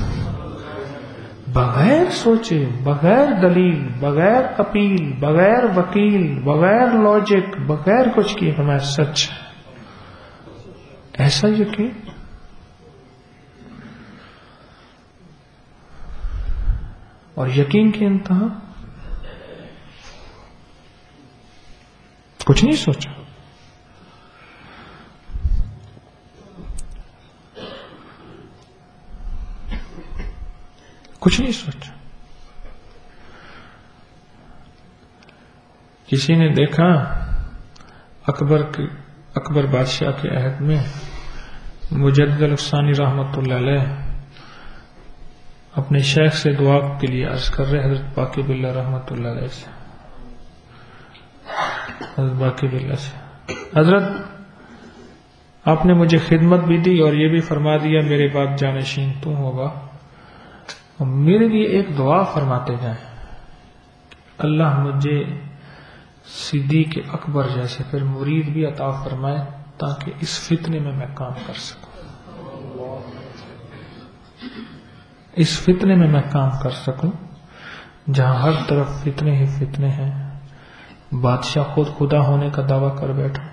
بغیر سوچے، بغیر دلیل، بغیر اپیل، بغیر وکیل، بغیر لاجک، بغیر کچھ کیے کہ میں سچ ہے. ایسا یقین. اور یقین کی انتہا کچھ نہیں سوچا. کچھ نہیں سوچا. کسی نے دیکھا اکبر کے اکبر بادشاہ کے عہد میں مجدد الفسانی رحمت اللہ علیہ اپنے شیخ سے دعا کے لیے عرض کر رہے حضرت باقی باللہ رحمت اللہ علیہ سے، حضرت باقی باللہ سے، حضرت آپ نے مجھے خدمت بھی دی اور یہ بھی فرما دیا میرے بعد جانشین تو ہوگا، اور میرے لیے ایک دعا فرماتے جائیں، اللہ مجھے صدیق اکبر جیسے پھر مرید بھی عطا فرمائے تاکہ اس فتنے میں میں کام کر سکوں، اس فتنے میں میں کام کر سکوں جہاں ہر طرف فتنے ہی فتنے ہیں، بادشاہ خود خدا ہونے کا دعویٰ کر بیٹھا.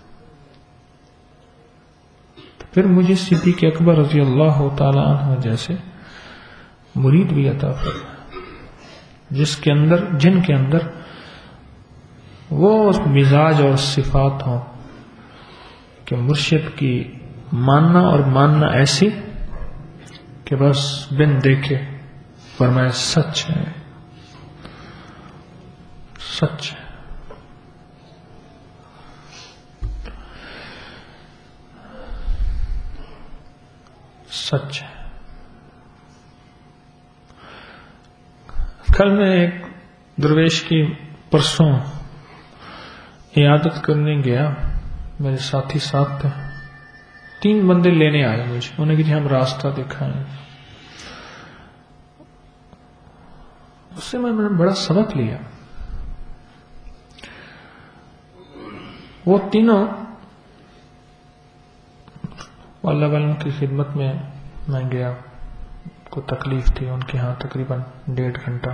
پھر مجھے صدیق اکبر رضی اللہ تعالی عنہ جیسے مرید بھی عطا فرمائے جس کے اندر، جن کے اندر وہ مزاج اور صفات ہوں کہ مرشد کی ماننا اور ماننا ایسی کہ بس بن دیکھے فرمائے سچ ہے، سچ ہے. سچ ہے. کل میں ایک درویش کی پرسوں عیادت کرنے گیا، میرے ساتھی ساتھ تھے، تین بندے لینے آئے مجھے، انہوں نے کہا ہم راستہ دکھائیں. اس سے میں نے بڑا سبق لیا. وہ تینوں اللہ والوں کی خدمت میں میں گیا، کو تکلیف تھی ان کے ہاں، تقریباً ڈیڑھ گھنٹہ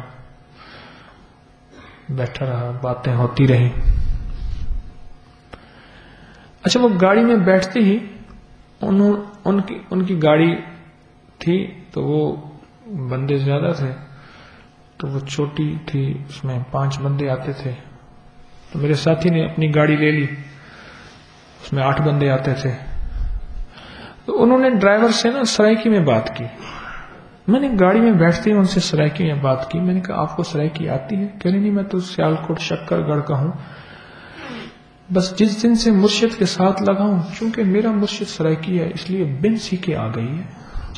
بیٹھا رہا، باتیں ہوتی رہی. اچھا وہ گاڑی میں بیٹھتے ہی انہوں ان کی ان کی گاڑی تھی تو وہ بندے زیادہ تھے، تو وہ چھوٹی تھی، اس میں پانچ بندے آتے تھے. تو میرے ساتھی نے اپنی گاڑی لے لی، اس میں آٹھ بندے آتے تھے. تو انہوں نے ڈرائیور سے نا سرائکی میں بات کی. میں نے گاڑی میں بیٹھتے ہی ان سے سرائکی میں بات کی. میں نے کہا آپ کو سرائکی آتی ہے؟ کہہ رہے نہیں، میں تو سیالکوٹ شکر گڑھ کا ہوں، بس جس دن سے مرشد کے ساتھ لگا ہوں، چونکہ میرا مرشد سرائکی ہے اس لیے بن سیکھے آ گئی ہے.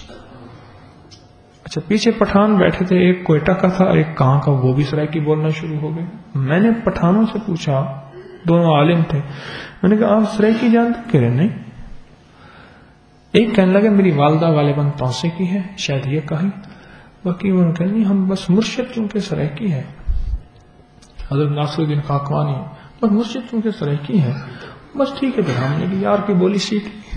اچھا، پیچھے پٹھان بیٹھے تھے، ایک کوئٹہ کا تھا ایک کہاں کا، وہ بھی سرائکی بولنا شروع ہو گئے. میں نے پٹھانوں سے پوچھا، دونوں عالم تھے، میں نے کہا آپ سرائکی جانتے؟ کہہ رہے نہیں. ایک کہنے لگا میری والدہ غالباً توسے کی ہے، شاید یہ کہیں. باقی وہ کہنے نہیں، ہم بس مرشد چونکہ سرائکی ہے، حضرت ناصر الدین خاقانی، بس مرشد چونکہ سرائکی ہے، بس ٹھیک ہے. پھر ہم نے بھی یار کی بولی سیکھ لی.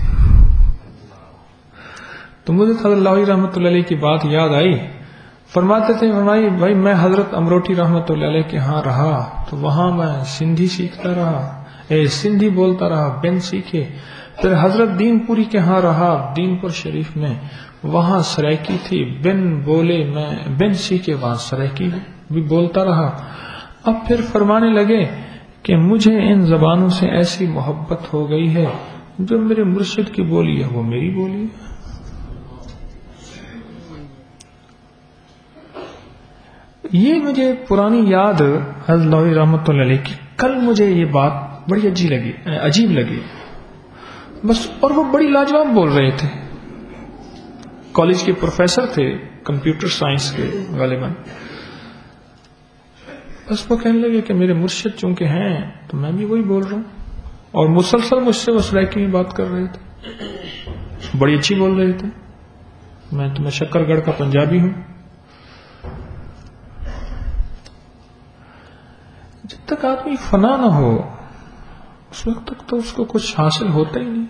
تو مجھے حضرت لاہوری رحمۃ اللہ علیہ کی بات یاد آئی. فرماتے تھے، فرمائی بھائی میں حضرت امروٹی رحمۃ اللہ علیہ کے ہاں رہا تو وہاں میں سندھی سیکھتا رہا، اے سندھی بولتا رہا، بن سیکھے. پھر حضرت دین پوری کے ہاں رہا دین پور شریف میں، وہاں سرائکی تھی، بن بولے میں بن سیکھے وہاں سرائکی بھی بولتا رہا. اب پھر فرمانے لگے کہ مجھے ان زبانوں سے ایسی محبت ہو گئی ہے، جو میرے مرشد کی بولی ہے وہ میری بولی ہے. یہ مجھے پرانی یاد حضرت لاہوری رحمۃ اللہ علیہ کی، کل مجھے یہ بات بڑی عجیب لگی عجیب لگی بس. اور وہ بڑی لاجواب بول رہے تھے، کالج کے پروفیسر تھے کمپیوٹر سائنس کے غالباً. بس وہ کہنے لگے کہ میرے مرشد چونکہ ہیں تو میں بھی وہی بول رہا ہوں، اور مسلسل مجھ سے وہ سرائکی میں بات کر رہے تھے، بڑی اچھی بول رہے تھے. میں تو میں شکر گڑھ کا پنجابی ہوں. جب تک آدمی فنا نہ ہو اس وقت تک تو اس کو کچھ حاصل ہوتا ہی نہیں.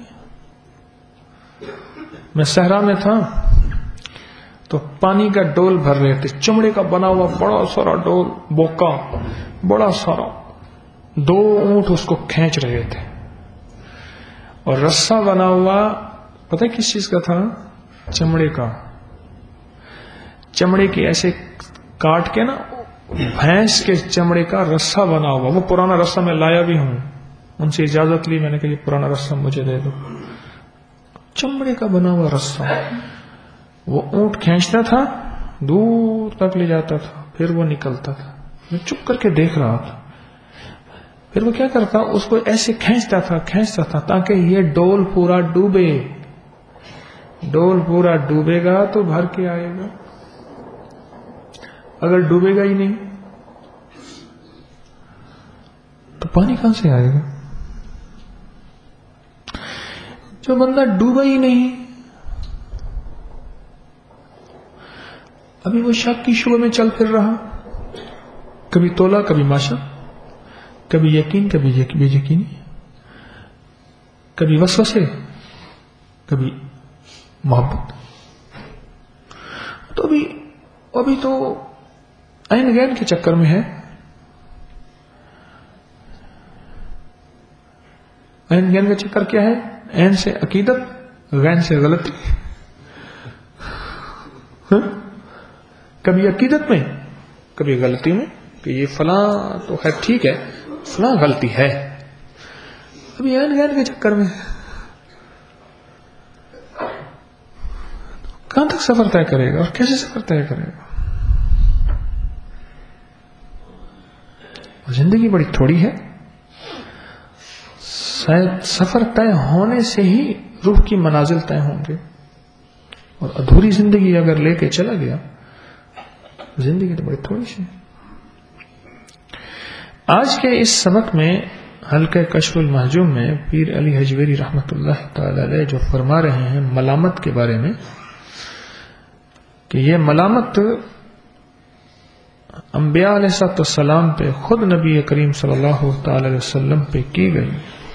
میں صحرا میں تھا تو پانی کا ڈول بھر رہے تھے، چمڑے کا بنا ہوا بڑا سارا ڈول، بوکا بڑا سارا، دو اونٹ اس کو کھینچ رہے تھے، اور رسا بنا ہوا پتہ کس چیز کا تھا؟ چمڑے کا. چمڑے کی ایسے کاٹ کے نا، بھینس کے چمڑے کا رسا بنا ہوا. وہ پرانا رسا میں لایا بھی ہوں، ان سے اجازت لی، میں نے کہا یہ پرانا رسا مجھے دے دو. چمڑے کا بنا ہوا رسا، وہ اونٹ کھینچتا تھا، دور تک لے جاتا تھا، پھر وہ نکلتا تھا. میں چپ کر کے دیکھ رہا تھا. پھر وہ کیا کرتا، اس کو ایسے کھینچتا تھا کھینچتا تھا تاکہ یہ ڈول پورا ڈوبے. ڈول پورا ڈوبے گا تو بھر کے آئے گا، اگر ڈوبے گا ہی نہیں تو پانی کہاں سے آئے گا؟ جو بندہ ڈوبا ہی نہیں، ابھی وہ شک کی شبہ میں چل پھر رہا، کبھی تولا کبھی ماشا، کبھی یقین کبھی بے یقینی، کبھی وسوسے کبھی محبت. تو ابھی ابھی تو عین غین کے چکر میں ہے. عین غین کا چکر کیا ہے؟ عین سے عقیدت، غین سے غلطی. کبھی عقیدت میں کبھی غلطی میں کہ یہ فلاں تو ہے ٹھیک ہے، فلاں غلطی ہے. ابھی عین غین کے چکر میں کہاں تک سفر طے کرے گا اور کیسے سفر طے کرے گا؟ زندگی بڑی تھوڑی ہے. شاید سفر طے ہونے سے ہی روح کی منازل طے ہوں گے، اور ادھوری زندگی اگر لے کے چلا گیا، زندگی تو بڑی تھوڑی سی. آج کے اس سبق میں حلقہ کشف المحجوم میں پیر علی حجویری رحمۃ اللہ تعالی علیہ جو فرما رہے ہیں ملامت کے بارے میں، کہ یہ ملامت انبیاء علیہ السلام پہ، خود نبی کریم صلی اللہ تعالی علیہ وسلم پہ کی گئی.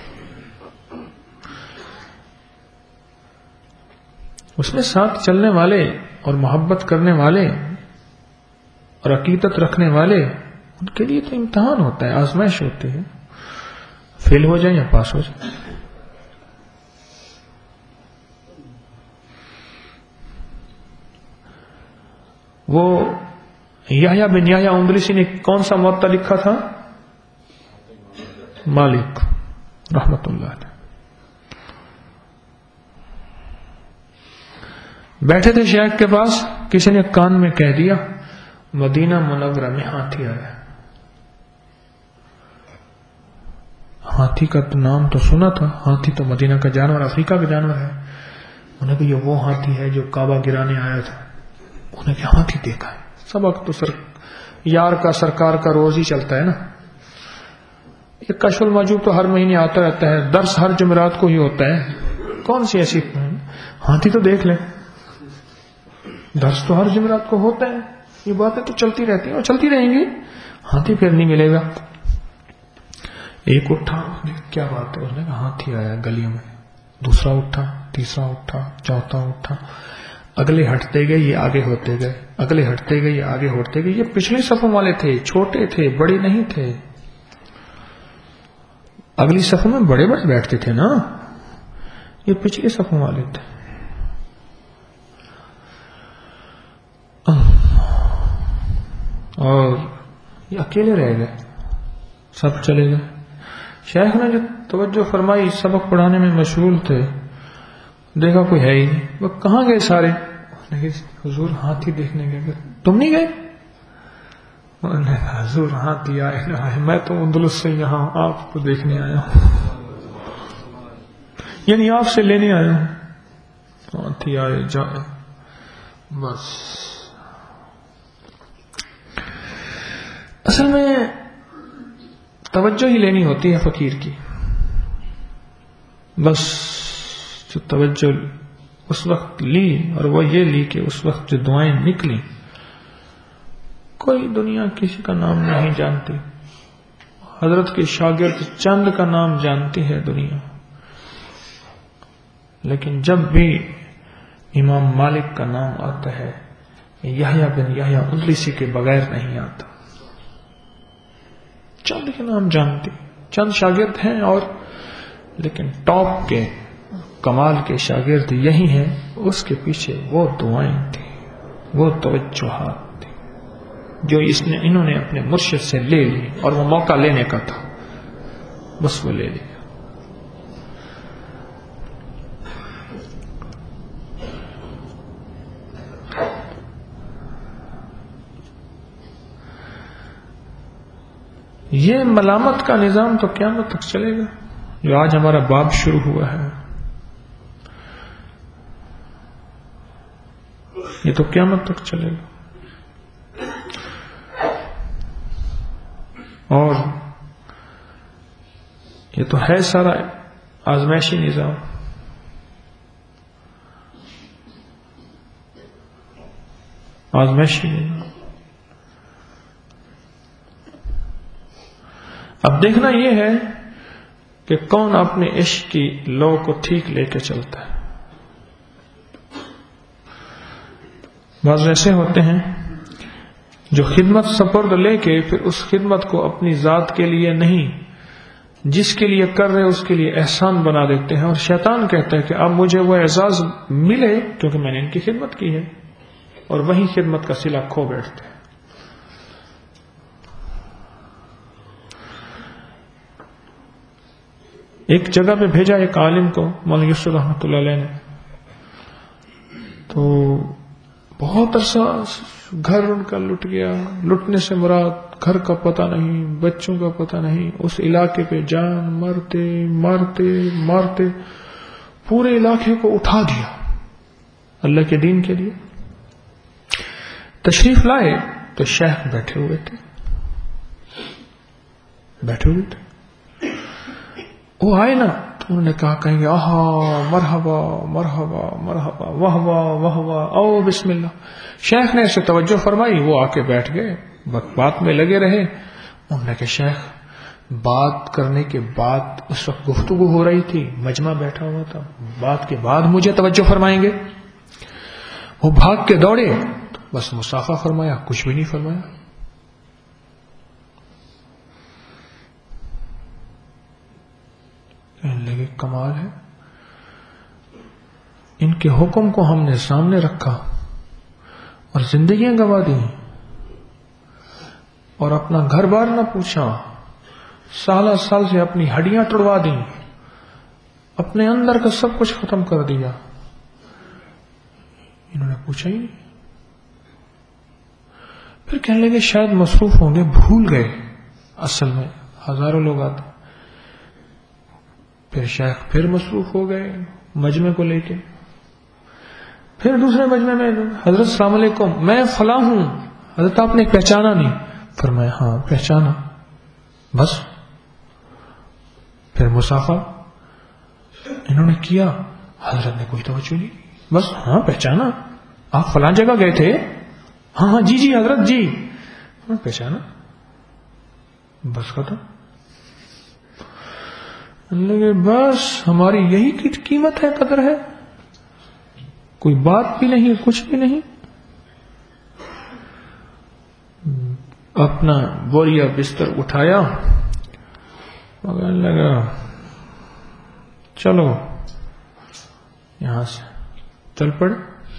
اس میں ساتھ چلنے والے اور محبت کرنے والے اور عقیدت رکھنے والے، ان کے لیے تو امتحان ہوتا ہے، آزمائش ہوتی ہے، فیل ہو جائیں یا پاس ہو جائیں. وہ یحییٰ بن یحییٰ اندلسی نے کون سا موطا لکھا تھا؟ مالک رحمت اللہ علیہ. بیٹھے تھے شیخ کے پاس، کسی نے کان میں کہہ دیا مدینہ منورہ میں ہاتھی آیا. ہاتھی کا تو نام تو سنا تھا، ہاتھی تو مدینہ کا جانور، افریقہ کا جانور ہے. انہوں نے کہا یہ وہ ہاتھی ہے جو کعبہ گرانے آیا تھا. انہوں نے کہا ہاتھی دیکھا ہے. سبق تو سر یار کا سرکار کا روز ہی چلتا ہے نا. یہ کشف الموجوب تو ہر مہینے آتا رہتا ہے، درس ہر جمعرات کو ہی ہوتا ہے. کون سی ایسی ہاتھی تو دیکھ لیں. درس تو ہر جمعرات کو ہوتا ہے، یہ باتیں تو چلتی رہتی ہیں اور چلتی رہیں گی. ہاتھی پھر نہیں ملے گا. ایک اٹھا، کیا بات ہے؟ اس نے کہا ہاتھی آیا گلیوں میں. دوسرا اٹھا، تیسرا اٹھا، چوتھا اٹھا. اگلے ہٹتے گئے یہ آگے ہوتے گئے، اگلے ہٹتے گئے یہ آگے ہوتے گئے. یہ پچھلی صفوں والے تھے، چھوٹے تھے، بڑے نہیں تھے. اگلی صفوں میں بڑے بڑے بیٹھتے تھے نا، یہ پچھلی صفوں والے تھے. اور یہ اکیلے رہ گئے، سب چلے گئے. شیخ نے جو توجہ فرمائی، سبق پڑھانے میں مشغول تھے، دیکھا کوئی ہے ہی نہیں. وہ کہاں گئے سارے؟ حضور ہاتھی دیکھنے گئے. تم نہیں گئے؟ حضور ہاتھی آئے نہ آئے، میں تو اندلس سے یہاں آپ کو دیکھنے آیا ہوں، یعنی آپ سے لینے آیا ہوں. ہاتھی آئے جائے بس. اصل میں توجہ ہی لینی ہوتی ہے فقیر کی. بس جو توجہ اس وقت لی، اور وہ یہ لی کہ اس وقت جو دعائیں نکلی، کوئی دنیا کسی کا نام نہیں جانتی. حضرت کے شاگرد چند کا نام جانتی ہے دنیا، لیکن جب بھی امام مالک کا نام آتا ہے یحییٰ بن یحییٰ اندلسی کے بغیر نہیں آتا. چند کے نام جانتی، چند شاگرد ہیں، اور لیکن ٹاپ کے کمال کے شاگرد یہی ہیں. اس کے پیچھے وہ دعائیں تھیں، وہ توجہات تھی جو اس نے انہوں نے اپنے مرشد سے لے لی، اور وہ موقع لینے کا تھا، بس وہ لے لیا. یہ ملامت کا نظام تو قیامت تک چلے گا، جو آج ہمارا باب شروع ہوا ہے. یہ تو قیامت تک چلے گا. اور یہ تو ہے سارا آزمائشی نظام. آزمائشی نظام. اب دیکھنا یہ ہے کہ کون اپنے عشق کی لو کو ٹھیک لے کے چلتا ہے. بعض ایسے ہوتے ہیں جو خدمت سپرد لے کے پھر اس خدمت کو اپنی ذات کے لیے نہیں، جس کے لیے کر رہے اس کے لیے احسان بنا دیتے ہیں. اور شیطان کہتا ہے کہ اب مجھے وہ اعزاز ملے کیونکہ میں نے ان کی خدمت کی ہے، اور وہی خدمت کا صلہ کھو بیٹھتے ہیں. ایک جگہ پہ بھیجا ایک عالم کو مولانا یوسف رحمۃ اللہ علیہ نے، تو بہت عرصہ گھر ان کا لٹ گیا. لٹنے سے مراد گھر کا پتہ نہیں، بچوں کا پتہ نہیں. اس علاقے پہ جان مرتے مارتے مارتے پورے علاقے کو اٹھا دیا اللہ کے دین کے لیے. تشریف لائے تو شیخ بیٹھے ہوئے تھے بیٹھے ہوئے تھے وہ آئے نا تو انہوں نے کہا کہیں گے آہا مرحبا مرحبا مرحبا واہ واہ واہ واہ او بسم اللہ. شیخ نے اسے توجہ فرمائی، وہ آ کے بیٹھ گئے، بات میں لگے رہے. انہوں نے کہا شیخ بات کرنے کے بعد اس وقت گفتگو ہو رہی تھی، مجمع بیٹھا ہوا تھا، بات کے بعد مجھے توجہ فرمائیں گے؟ وہ بھاگ کے دوڑے، بس مصافحہ فرمایا، کچھ بھی نہیں فرمایا. لگے کمال ہے، ان کے حکم کو ہم نے سامنے رکھا اور زندگیاں گوا دی اور اپنا گھر بار نہ پوچھا، سالہ سال سے اپنی ہڈیاں توڑوا دیں، اپنے اندر کا سب کچھ ختم کر دیا، انہوں نے پوچھا ہی نہیں۔ پھر کہنے لگے شاید مصروف ہوں گے، بھول گئے، اصل میں ہزاروں لوگ آتے۔ پھر شیخ پھر مصروف ہو گئے مجمع کو لے کے، پھر دوسرے مجمع میں حضرت السلام علیکم میں فلاں ہوں، حضرت آپ نے پہچانا نہیں؟ فرمایا ہاں پہچانا، بس۔ پھر مسافہ انہوں نے کیا، حضرت نے کوئی توجہ نہیں، بس ہاں پہچانا، آپ فلاں جگہ گئے تھے؟ ہاں ہاں جی جی حضرت جی، پہچانا، بس ختم۔ لگے بس ہماری یہی قیمت ہے، قدر ہے، کوئی بات بھی نہیں، کچھ بھی نہیں۔ اپنا بوریا بستر اٹھایا، مگر لگا چلو یہاں سے چل پڑے۔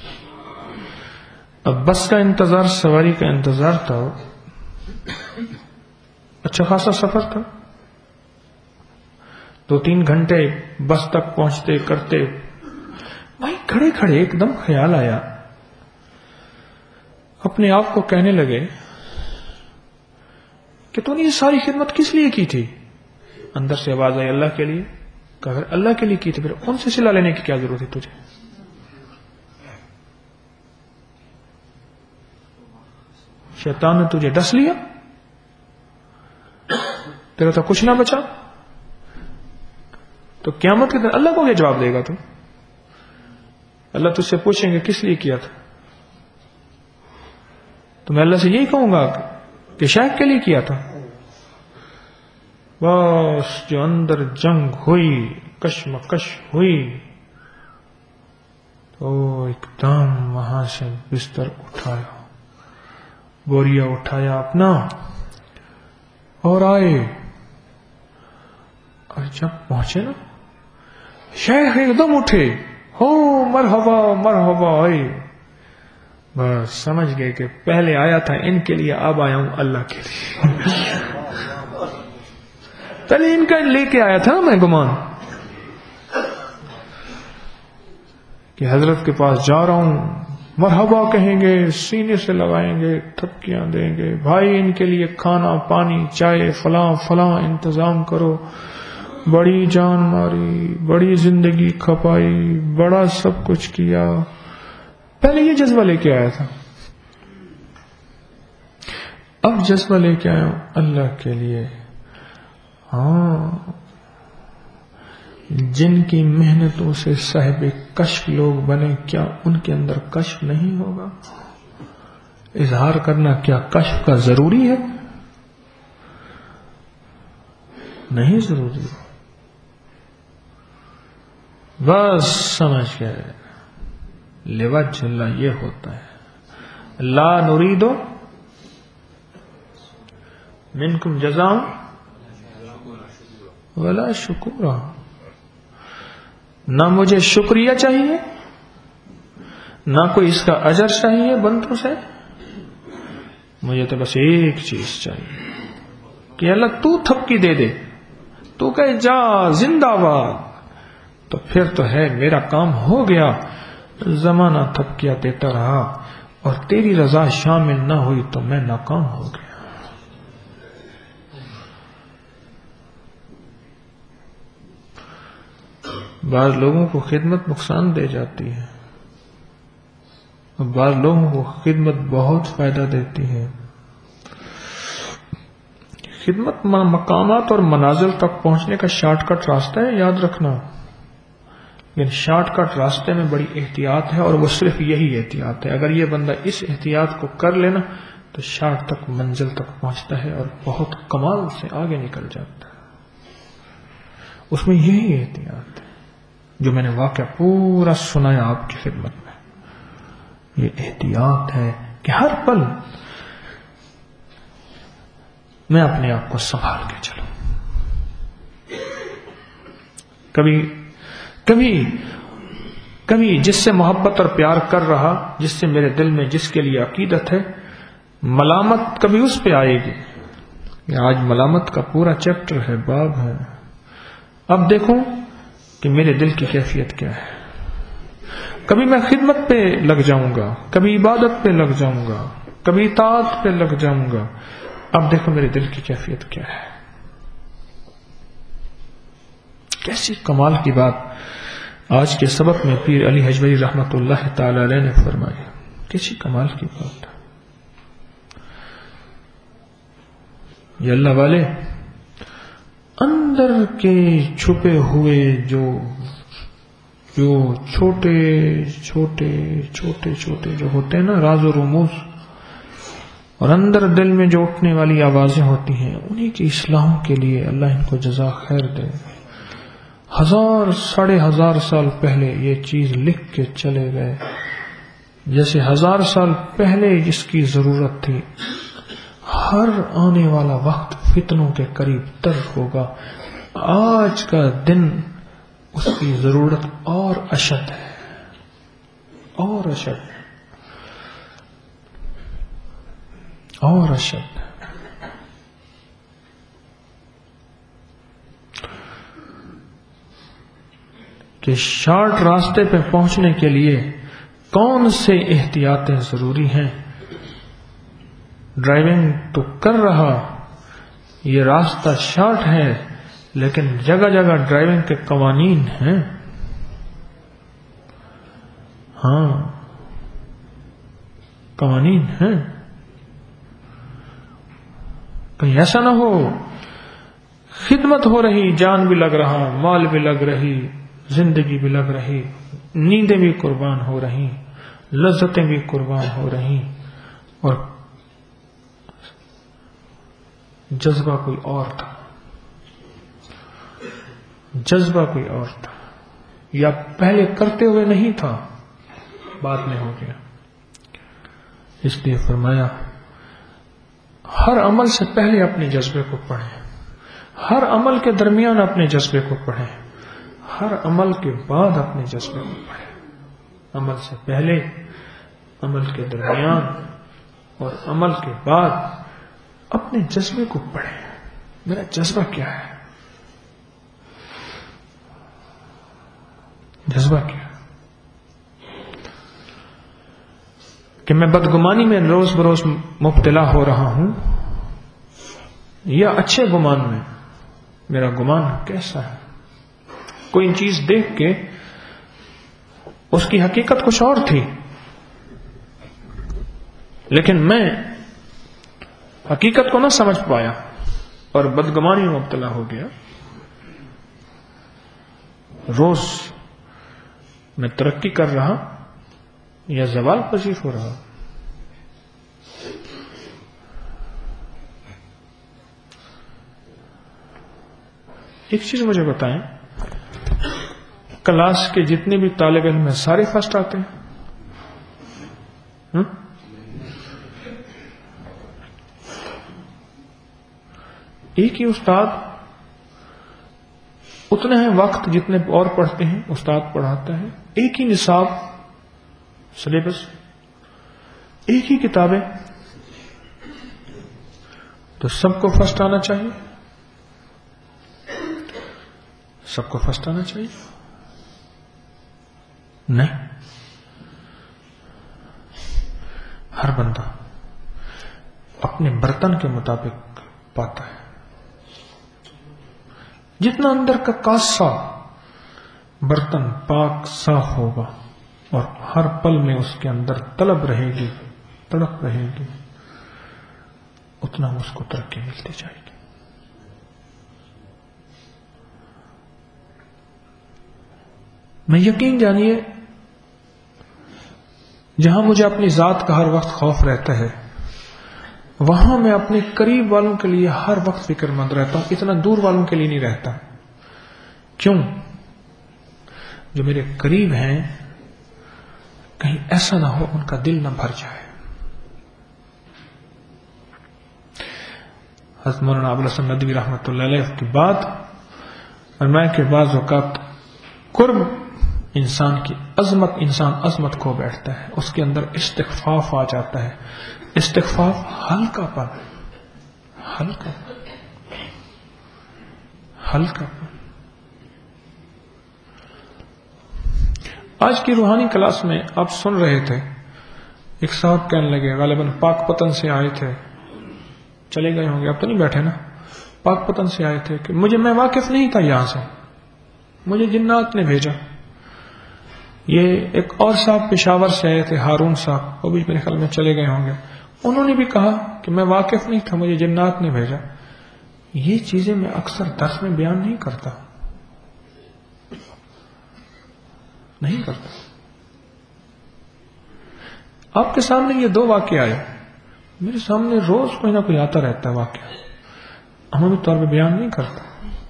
اب بس کا انتظار، سواری کا انتظار تھا، اچھا خاصا سفر تھا، دو تین گھنٹے بس تک پہنچتے کرتے، بھائی کھڑے کھڑے ایک دم خیال آیا، اپنے آپ کو کہنے لگے کہ تو نے یہ ساری خدمت کس لیے کی تھی؟ اندر سے آواز آئی اللہ کے لیے۔ کہ اگر اللہ کے لیے کی تھی پھر ان سے صلہ لینے کی کیا ضرورت ہے تجھے؟ شیطان نے تجھے ڈس لیا، تیرا تو کچھ نہ بچا، تو قیامت کے دن اللہ کو کیا جواب دے گا تو؟ اللہ تجھ سے پوچھیں گے کس لیے کیا تھا، تو میں اللہ سے یہی کہوں گا کہ شیخ کے لیے کیا تھا۔ بس جو اندر جنگ ہوئی، کشمکش ہوئی، تو ایک دم وہاں سے بستر اٹھایا، بوریا اٹھایا اپنا اور آئے، اور جب پہنچے نا شیخ ایک دم اٹھے، ہو مرحبا مرحبا آئے، بس سمجھ گئے کہ پہلے آیا تھا ان کے لیے، اب آیا ہوں اللہ کے لیے۔ پہلے ان کا لے کے آیا تھا نا میں گمان کہ حضرت کے پاس جا رہا ہوں، مرحبا کہیں گے، سینے سے لگائیں گے، تھپکیاں دیں گے، بھائی ان کے لیے کھانا پانی چائے فلاں فلاں انتظام کرو، بڑی جان ماری، بڑی زندگی کھپائی، بڑا سب کچھ کیا، پہلے یہ جذبہ لے کے آیا تھا، اب جذبہ لے کے آیا ہوں اللہ کے لیے۔ ہاں جن کی محنتوں سے صاحب کشف لوگ بنے، کیا ان کے اندر کشف نہیں ہوگا؟ اظہار کرنا کیا کشف کا ضروری ہے؟ نہیں ضروری، بس سمجھ گئے لوجہ اللہ یہ ہوتا ہے، لا نريد منکم جزاء ولا شکورا، نہ مجھے شکریہ چاہیے، نہ کوئی اس کا اجر چاہیے بندوں سے، مجھے تو بس ایک چیز چاہیے کہ اللہ تو تھپکی دے دے، تو کہے جا زندہ باد، تو پھر تو ہے میرا کام ہو گیا۔ زمانہ تھپکیاں دیتا رہا اور تیری رضا شامل نہ ہوئی تو میں ناکام ہو گیا۔ بعض لوگوں کو خدمت نقصان دے جاتی ہے اور بعض لوگوں کو خدمت بہت فائدہ دیتی ہے۔ خدمت مقامات اور منازل تک پہنچنے کا شارٹ کٹ راستہ ہے، یاد رکھنا، لیکن شارٹ کٹ راستے میں بڑی احتیاط ہے، اور وہ صرف یہی احتیاط ہے، اگر یہ بندہ اس احتیاط کو کر لینا تو شارٹ تک منزل تک پہنچتا ہے اور بہت کمال سے آگے نکل جاتا ہے۔ اس میں یہی احتیاط ہے جو میں نے واقعہ پورا سنایا آپ کی خدمت میں، یہ احتیاط ہے کہ ہر پل میں اپنے آپ کو سنبھال کے چلوں۔ کبھی کبھی کبھی جس سے محبت اور پیار کر رہا، جس سے میرے دل میں جس کے لیے عقیدت ہے، ملامت کبھی اس پہ آئے گی. آج ملامت کا پورا چیپٹر ہے، باب ہے. اب دیکھو کہ میرے دل کی کیفیت کیا ہے. کبھی میں خدمت پہ لگ جاؤں گا، کبھی عبادت پہ لگ جاؤں گا، کبھی اطاعت پہ لگ جاؤں گا. اب دیکھو میرے دل کی کیفیت کیا ہے. کیسی کمال کی بات آج کے سبق میں پیر علی حجویری رحمت اللہ تعالی علیہ نے فرمائی. کیسی کمال کی بات. یہ اللہ والے اندر کے چھپے ہوئے جو جو چھوٹے چھوٹے چھوٹے چھوٹے جو ہوتے ہیں نا، راز و رموز، اور اندر دل میں جو اٹھنے والی آوازیں ہوتی ہیں، انہی کی اصلاح کے لیے اللہ ان کو جزا خیر دے. ہزار ساڑھے ہزار سال پہلے یہ چیز لکھ کے چلے گئے. جیسے ہزار سال پہلے جس کی ضرورت تھی، ہر آنے والا وقت فتنوں کے قریب تر ہوگا. آج کا دن اس کی ضرورت اور اشد ہے، اور اشد اور اشد. کہ شارٹ راستے پہ پہنچنے کے لیے کون سے احتیاطیں ضروری ہیں. ڈرائیونگ تو کر رہا، یہ راستہ شارٹ ہے، لیکن جگہ جگہ ڈرائیونگ کے قوانین ہیں. ہاں قوانین ہیں. کہیں ایسا نہ ہو خدمت ہو رہی، جان بھی لگ رہا، مال بھی لگ رہی، زندگی بھی لگ رہی، نیندیں بھی قربان ہو رہی، لذتیں بھی قربان ہو رہی، اور جذبہ کوئی اور تھا، جذبہ کوئی اور تھا، یا پہلے کرتے ہوئے نہیں تھا، بعد میں ہو گیا. اس لیے فرمایا ہر عمل سے پہلے اپنے جذبے کو پڑھیں، ہر عمل کے درمیان اپنے جذبے کو پڑھیں، ہر عمل کے بعد اپنے جذبے کو پڑھیں. عمل سے پہلے، عمل کے درمیان اور عمل کے بعد اپنے جذبے کو پڑھیں. میرا جذبہ کیا ہے؟ جذبہ کیا ہے؟ کہ میں بدگمانی میں روز بروز مبتلا ہو رہا ہوں، یا اچھے گمان میں؟ میرا گمان کیسا ہے؟ کوئی چیز دیکھ کے اس کی حقیقت کچھ اور تھی، لیکن میں حقیقت کو نہ سمجھ پایا اور بدگمانی میں مبتلا ہو گیا. روز میں ترقی کر رہا یا زوال پذیر ہو رہا؟ ایک چیز مجھے بتائیں، کلاس کے جتنے بھی طالب علم ہیں سارے فرسٹ آتے ہیں؟ ایک ہی استاد اتنے ہیں وقت جتنے اور پڑھتے ہیں، استاد پڑھاتا ہے. ایک ہی نصاب، سلیبس، ایک ہی کتابیں، تو سب کو فرسٹ آنا چاہیے، سب کو فرسٹ آنا چاہیے؟ نہیں. ہر بندہ اپنے برتن کے مطابق پاتا ہے. جتنا اندر کا کاسا برتن پاک صاف ہوگا اور ہر پل میں اس کے اندر طلب رہے گی، تڑپ رہے گی، اتنا اس کو ترقی ملتی جائے گی. میں یقین جانیے، جہاں مجھے اپنی ذات کا ہر وقت خوف رہتا ہے، وہاں میں اپنے قریب والوں کے لیے ہر وقت فکر مند رہتا ہوں، اتنا دور والوں کے لیے نہیں رہتا. کیوں؟ جو میرے قریب ہیں کہیں ایسا نہ ہو ان کا دل نہ بھر جائے. حضرت مولانا ابوالحسن ندوی رحمۃ اللہ علیہ کی بات، اور میں کہ بعض اوقات قرب انسان کی عظمت، انسان عظمت کھو بیٹھتا ہے، اس کے اندر استخفاف آ جاتا ہے. استخفاف ہلکا پن، ہلکا ہلکا پن. آج کی روحانی کلاس میں آپ سن رہے تھے، ایک صاحب کہنے لگے، غالباً پاک پتن سے آئے تھے، چلے گئے ہوں گے، اب تو نہیں بیٹھے نا، پاک پتن سے آئے تھے کہ مجھے میں واقف نہیں تھا یہاں سے، مجھے جنات نے بھیجا. یہ ایک اور صاحب پشاور سے آئے تھے، ہارون صاحب، وہ بھی میرے خیال میں چلے گئے ہوں گے، انہوں نے بھی کہا کہ میں واقف نہیں تھا، مجھے جنات نے بھیجا. یہ چیزیں میں اکثر درس میں بیان نہیں کرتا نہیں کرتا آپ کے سامنے یہ دو واقعہ آئے، میرے سامنے روز کوئی نہ کوئی آتا رہتا ہے واقعہ، عمومی طور پہ بیان نہیں کرتا.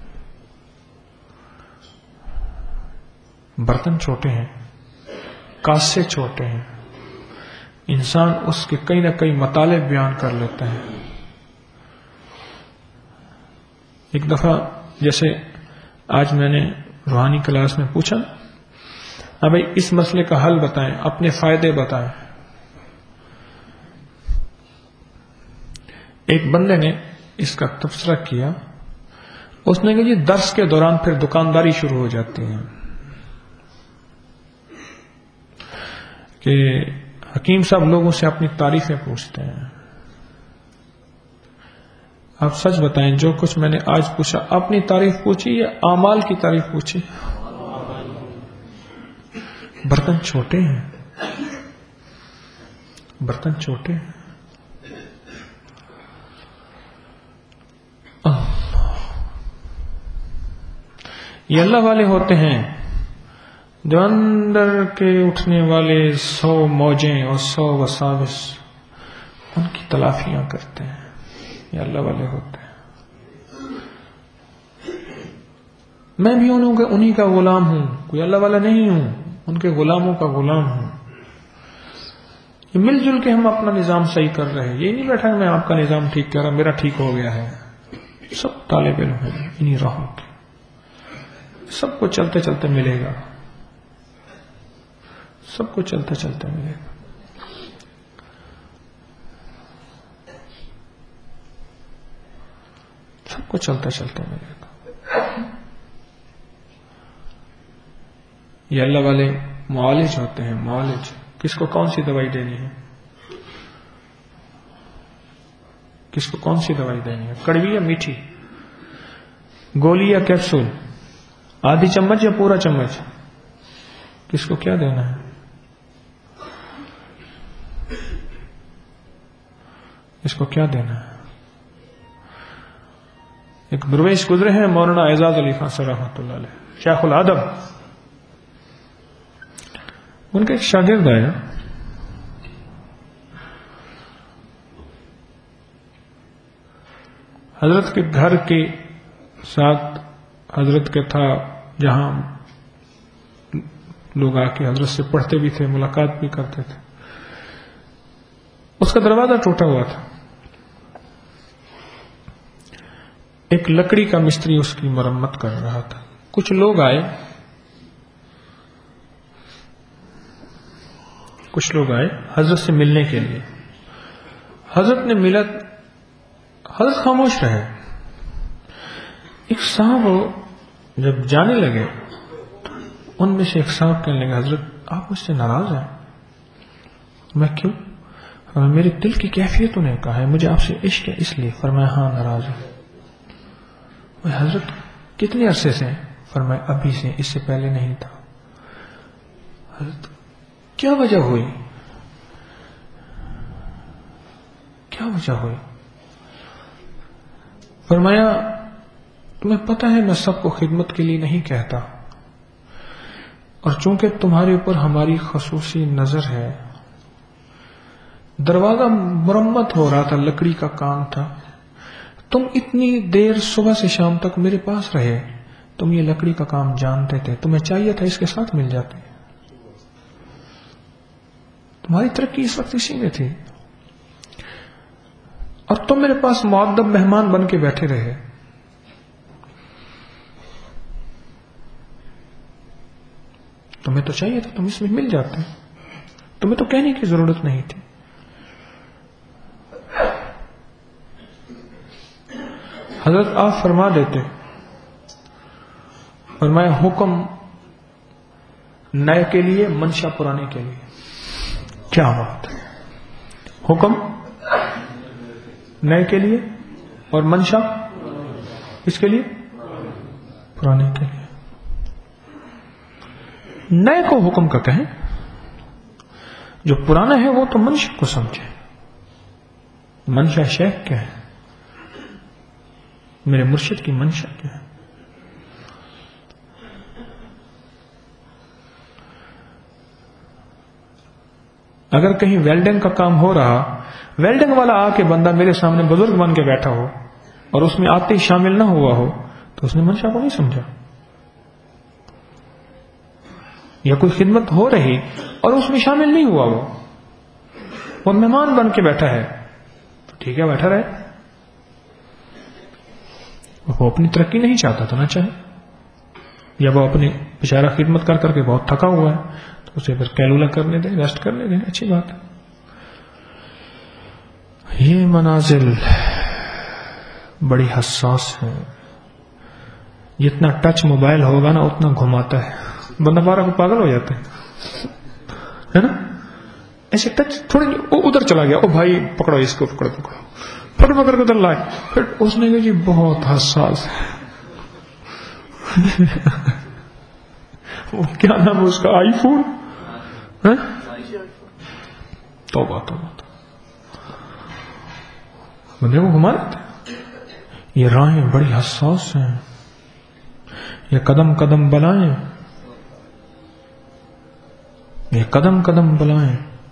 برتن چھوٹے ہیں، کاسے چھوٹے ہیں، انسان اس کے کئی نہ کئی مطالب بیان کر لیتا ہے. ایک دفعہ جیسے آج میں نے روحانی کلاس میں پوچھا، ہاں بھائی اس مسئلے کا حل بتائیں، اپنے فائدے بتائیں. ایک بندے نے اس کا تبصرہ کیا، اس نے کہا جی درس کے دوران پھر دکانداری شروع ہو جاتی ہے کہ حکیم صاحب لوگوں سے اپنی تعریفیں پوچھتے ہیں. آپ سچ بتائیں، جو کچھ میں نے آج پوچھا اپنی تعریف پوچھی یا اعمال کی تعریف پوچھی؟ برتن چھوٹے ہیں، برتن چھوٹے ہیں. یہ اللہ والے ہوتے ہیں جو اندر کے اٹھنے والے سو موجیں اور سو وساوس ان کی تلافیاں کرتے ہیں. یہ اللہ والے ہوتے ہیں. میں بھی انہوں کے انہی کا غلام ہوں، کوئی اللہ والا نہیں ہوں، ان کے غلاموں کا غلام ہوں. یہ مل جل کے ہم اپنا نظام صحیح کر رہے ہیں. یہ نہیں بیٹھا کہ میں آپ کا نظام ٹھیک کر رہا، میرا ٹھیک ہو گیا ہے. سب طالب علم ہیں انہی راہوں کے، سب کو چلتے چلتے ملے گا، سب کو چلتے چلتے ملے گا. سب کو چلتے چلتے ملے گا. یہ اللہ والے معالج ہوتے ہیں. معالج کس کو کون سی دوائی دینی ہے، کس کو کون سی دوائی دینی ہے، کڑوی یا میٹھی، گولی یا کیپسول، آدھی چمچ یا پورا چمچ، کس کو کیا دینا ہے. اس کو کیا دینا ہے. ایک درویش گزرے ہیں مولانا اعزاز علی خان صاحب رحمۃ اللہ علیہ، شیخ الادب. ان کا ایک شاگرد آیا، حضرت کے گھر کے ساتھ حضرت کے تھا، جہاں لوگ آ کے حضرت سے پڑھتے بھی تھے، ملاقات بھی کرتے تھے. اس کا دروازہ ٹوٹا ہوا تھا. ایک لکڑی کا مستری اس کی مرمت کر رہا تھا. کچھ لوگ آئے کچھ لوگ آئے حضرت سے ملنے کے لیے. حضرت نے ملت، حضرت خاموش رہے. ایک صاحب جب جانے لگے، ان میں سے ایک صاحب کہنے لگے، حضرت آپ مجھ سے ناراض ہیں؟ میں کیوں؟ میرے دل کی کیفیت انہیں کہا ہے، مجھے آپ سے عشق ہے اس لیے. فرمایا ہاں ناراض ہوں. حضرت کتنے عرصے سے؟ فرمایا ابھی سے، اس سے پہلے نہیں تھا. حضرت کیا وجہ ہوئی؟ کیا وجہ ہوئی؟ فرمایا تمہیں پتہ ہے میں سب کو خدمت کے لیے نہیں کہتا، اور چونکہ تمہارے اوپر ہماری خصوصی نظر ہے، دروازہ مرمت ہو رہا تھا، لکڑی کا کام تھا، تم اتنی دیر صبح سے شام تک میرے پاس رہے، تم یہ لکڑی کا کام جانتے تھے، تمہیں چاہیے تھا اس کے ساتھ مل جاتے. تمہاری ترقی اس وقت اسی میں تھی، اور تم میرے پاس مؤدب مہمان بن کے بیٹھے رہے. تمہیں تو چاہیے تھا، تم اس میں مل جاتے، تمہیں تو کہنے کی ضرورت نہیں تھی. حضرت آپ فرما دیتے، فرمایا حکم نئے کے لیے، منشا پرانے کے لیے. کیا بات ہے! حکم نئے کے لیے اور منشا اس کے لیے پرانے کے لیے. نئے کو حکم کا کہیں، جو پرانا ہے وہ تو منشا کو سمجھے. منشا شیخ کیا ہے؟ میرے مرشد کی منشا کیا ہے؟ اگر کہیں ویلڈنگ کا کام ہو رہا، ویلڈنگ والا آ کے بندہ میرے سامنے بزرگ بن کے بیٹھا ہو اور اس میں آتے ہی شامل نہ ہوا ہو تو اس نے منشا کو نہیں سمجھا. یا کوئی خدمت ہو رہی اور اس میں شامل نہیں ہوا وہ اور مہمان بن کے بیٹھا ہے تو ٹھیک ہے، بیٹھا رہے. وہ اپنی ترقی نہیں چاہتا تو نہ چاہے، یا وہ اپنی بیچارہ خدمت کر کر کے بہت تھکا ہوا ہے تو اسے پھر کیلولا کرنے دیں، ریسٹ کرنے دیں، اچھی بات ہے. یہ منازل بڑی حساس ہے. جتنا ٹچ موبائل ہوگا نا اتنا گھماتا ہے، بندہ بارہ کو پاگل ہو جاتا ہے نا. ایسے ٹچ تھوڑی ادھر چلا گیا، او بھائی پکڑو اس کو، پکڑو پکڑو پکڑ پکڑ کے ادھر لائے، پھر اس نے کہا جی بہت حساس ہے. وہ کیا نام ہے اس کا، آئی فون. توبہ توبہ، بندے کو گھما دیتے. یہ راہیں بڑی حساس ہیں، یہ قدم قدم بلائیں، یہ قدم قدم بلائیں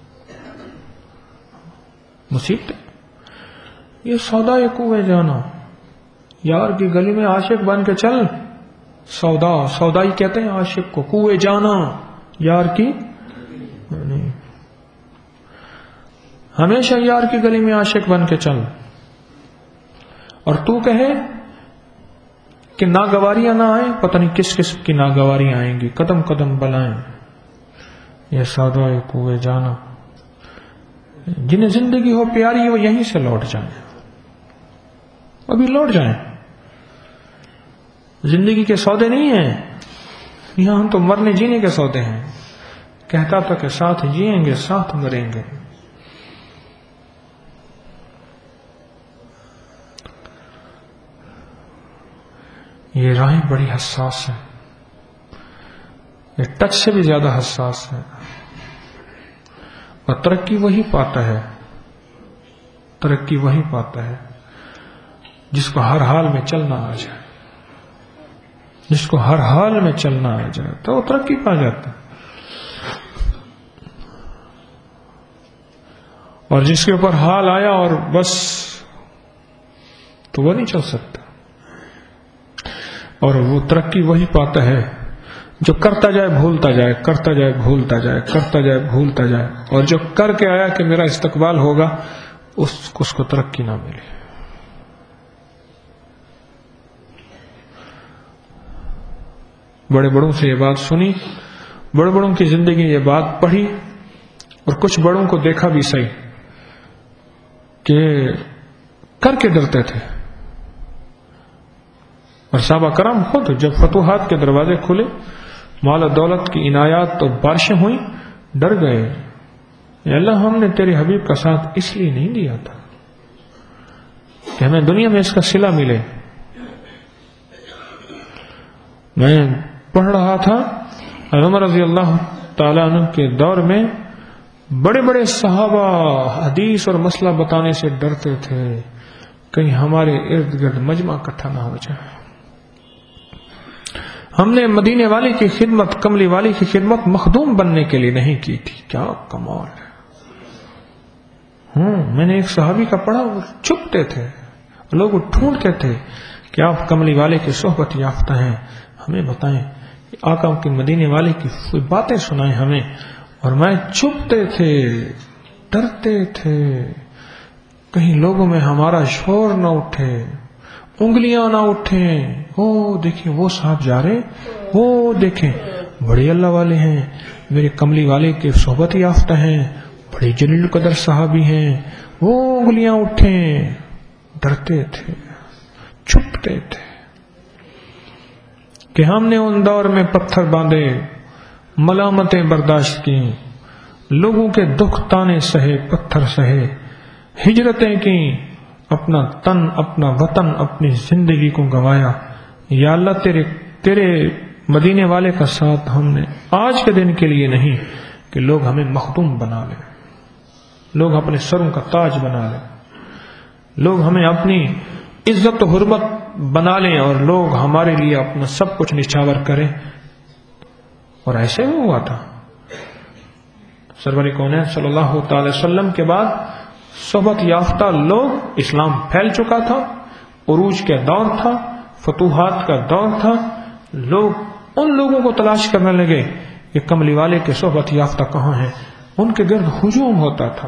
مصیبت. یہ سودا یہ کوے جانا، یار کی گلی میں عاشق بن کے چل. سودا، سودائی کہتے ہیں عاشق کو. کوے جانا، یار کی نہیں، ہمیشہ یار کی گلی میں عاشق بن کے چل. اور تو کہے کہ ناگواریاں نہ آئیں، پتہ نہیں کس قسم کی ناگواریاں آئیں گی. قدم قدم بلائیں، یہ سودا یہ کوے جانا. جنہیں زندگی ہو پیاری وہ یہیں سے لوٹ جائیں، ابھی لوٹ جائیں. زندگی کے سودے نہیں ہیں یہاں، ہم تو مرنے جینے کے سودے ہیں. کہتا تھا کہ ساتھ جیئیں گے ساتھ مریں گے. یہ راہیں بڑی حساس ہیں، یہ ٹچ سے بھی زیادہ حساس ہے. اور ترقی وہی پاتا ہے، ترقی وہی پاتا ہے جس کو ہر حال میں چلنا آ جائے. جس کو ہر حال میں چلنا آ جائے تو وہ ترقی پا جاتا ہے. اور جس کے اوپر حال آیا اور بس تو وہ نہیں چل سکتا. اور وہ ترقی وہی پاتا ہے جو کرتا جائے بھولتا جائے، کرتا جائے بھولتا جائے، کرتا جائے بھولتا جائے. اور جو کر کے آیا کہ میرا استقبال ہوگا اس اس کو ترقی نہ ملے. بڑے بڑوں سے یہ بات سنی، بڑے بڑوں کی زندگی یہ بات پڑھی، اور کچھ بڑوں کو دیکھا بھی صحیح کہ کر کے ڈرتے تھے. اور صحابہ کرام خود جب فتوحات کے دروازے کھلے، مال و دولت کی عنایات اور بارشیں ہوئیں، ڈر گئے. یا اللہ ہم نے تیرے حبیب کا ساتھ اس لیے نہیں دیا تھا کہ ہمیں دنیا میں اس کا صلہ ملے. میں پڑھ رہا تھا عمر رضی اللہ تعالیٰ عنہ کے دور میں بڑے بڑے صحابہ حدیث اور مسئلہ بتانے سے ڈرتے تھے کہیں ہمارے ارد گرد مجمع اکٹھا نہ ہو جائے. ہم نے مدینے والی کی خدمت، کملی والی کی خدمت مخدوم بننے کے لیے نہیں کی تھی. کیا کمال ہے. ہوں میں نے ایک صحابی کا پڑھا، وہ چھپتے تھے، لوگ ڈھونڈتے تھے کہ آپ کملی والے کی صحبت یافتہ ہیں، ہمیں بتائیں، آقا کی مدینے والے کی کوئی باتیں سنائیں ہمیں. اور میں چھپتے تھے، ڈرتے تھے کہیں لوگوں میں ہمارا شور نہ اٹھے، انگلیاں نہ اٹھیں. وہ دیکھیں وہ صاحب جا رہے، وہ دیکھیں بڑے اللہ والے ہیں، میرے کملی والے کے صحبت یافتہ ہیں، بڑے جلیل القدر صحابی ہیں، وہ انگلیاں اٹھیں، ڈرتے تھے، چھپتے تھے کہ ہم نے ان دور میں پتھر باندھے، ملامتیں برداشت کی، لوگوں کے دکھ تانے سہے، پتھر سہے، ہجرتیں کی، اپنا تن، اپنا وطن، اپنی زندگی کو گنوایا۔ یا اللہ تیرے تیرے مدینے والے کا ساتھ ہم نے آج کے دن کے لیے نہیں کہ لوگ ہمیں مخدوم بنا لیں، لوگ اپنے سروں کا تاج بنا لیں، لوگ ہمیں اپنی عزت و حرمت بنا لیں اور لوگ ہمارے لیے اپنا سب کچھ نچھاور کریں۔ اور ایسے ہی ہوا تھا۔ سرور کونین صلی اللہ تعالی وسلم کے بعد صحبت یافتہ لوگ، اسلام پھیل چکا تھا، عروج کا دور تھا، فتوحات کا دور تھا، لوگ ان لوگوں کو تلاش کرنے لگے کہ کملی والے کے صحبت یافتہ کہاں ہیں، ان کے گرد ہجوم ہوتا تھا،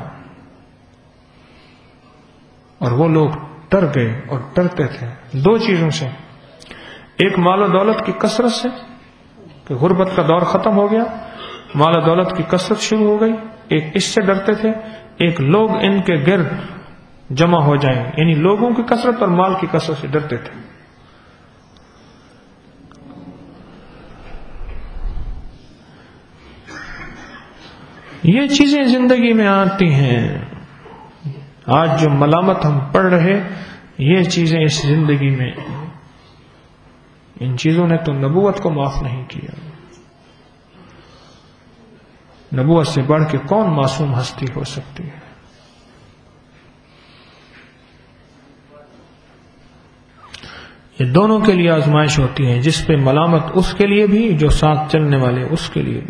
اور وہ لوگ ڈر گئے اور ڈرتے تھے دو چیزوں سے، ایک مال و دولت کی کثرت سے کہ غربت کا دور ختم ہو گیا، مال و دولت کی کثرت شروع ہو گئی، ایک اس سے ڈرتے تھے، ایک لوگ ان کے گرد جمع ہو جائیں، یعنی لوگوں کی کثرت اور مال کی کثرت سے ڈرتے تھے۔ یہ چیزیں زندگی میں آتی ہیں، آج جو ملامت ہم پڑھ رہے، یہ چیزیں اس زندگی میں، ان چیزوں نے تو نبوت کو معاف نہیں کیا۔ نبوت سے بڑھ کے کون معصوم ہستی ہو سکتی ہے؟ یہ دونوں کے لیے آزمائش ہوتی ہے، جس پہ ملامت اس کے لیے بھی، جو ساتھ چلنے والے اس کے لیے بھی۔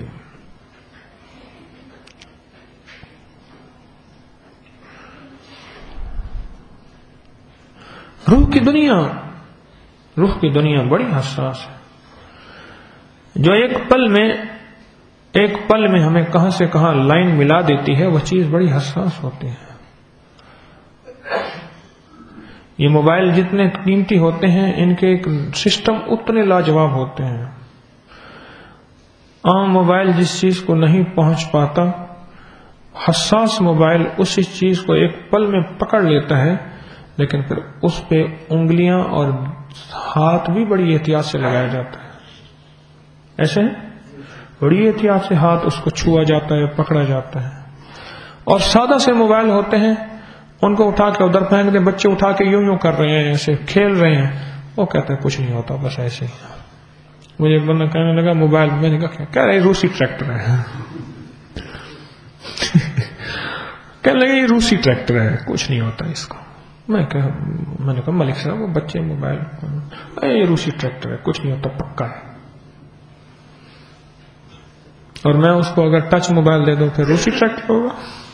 روح کی دنیا روح کی دنیا بڑی حساس ہے، جو ایک پل میں ایک پل میں ہمیں کہاں سے کہاں لائن ملا دیتی ہے، وہ چیز بڑی حساس ہوتی ہے۔ یہ موبائل جتنے قیمتی ہوتے ہیں، ان کے ایک سسٹم اتنے لاجواب ہوتے ہیں۔ عام موبائل جس چیز کو نہیں پہنچ پاتا، حساس موبائل اسی چیز کو ایک پل میں پکڑ لیتا ہے، لیکن پھر اس پہ انگلیاں اور ہاتھ بھی بڑی احتیاط سے لگایا جاتا ہے، ایسے بڑی احتیاط سے ہاتھ اس کو چھوا جاتا ہے، پکڑا جاتا ہے۔ اور سادہ سے موبائل ہوتے ہیں، ان کو اٹھا کے ادھر پھینک دیں، بچے اٹھا کے یوں یوں کر رہے ہیں، ایسے کھیل رہے ہیں، وہ کہتے ہیں کچھ نہیں ہوتا، بس ایسے ہی۔ مجھے ایک بندہ کہنے لگا موبائل، میں نے کہا کہہ رہے روسی ٹریکٹر ہے کہنے لگے یہ روسی ٹریکٹر ہے، کچھ نہیں ہوتا اس کو۔ میں کہا میں نے کہا ملک صاحب وہ بچے موبائل، یہ روسی ٹریکٹر ہے، کچھ نہیں ہوتا، پکا ہے۔ اور میں اس کو اگر ٹچ موبائل دے دوں پھر روسی ٹریکٹر ہوگا۔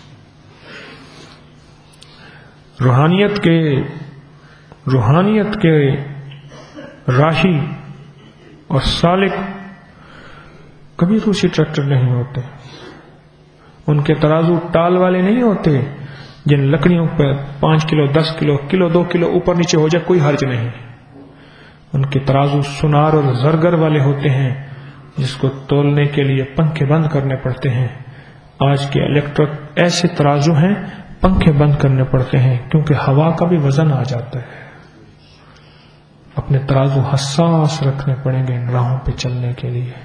روحانیت کے روحانیت کے راہی اور سالک کبھی روسی ٹریکٹر نہیں ہوتے، ان کے ترازو ٹال والے نہیں ہوتے، جن لکڑیوں پہ پانچ کلو دس کلو کلو دو کلو اوپر نیچے ہو جائے کوئی حرج نہیں۔ ان کے ترازو سنار اور زرگر والے ہوتے ہیں، جس کو تولنے کے لیے پنکھے بند کرنے پڑتے ہیں۔ آج کے الیکٹرک ایسے ترازو ہیں، پنکھے بند کرنے پڑتے ہیں، کیونکہ ہوا کا بھی وزن آ جاتا ہے۔ اپنے ترازو حساس رکھنے پڑیں گے ان راہوں پہ چلنے کے لیے۔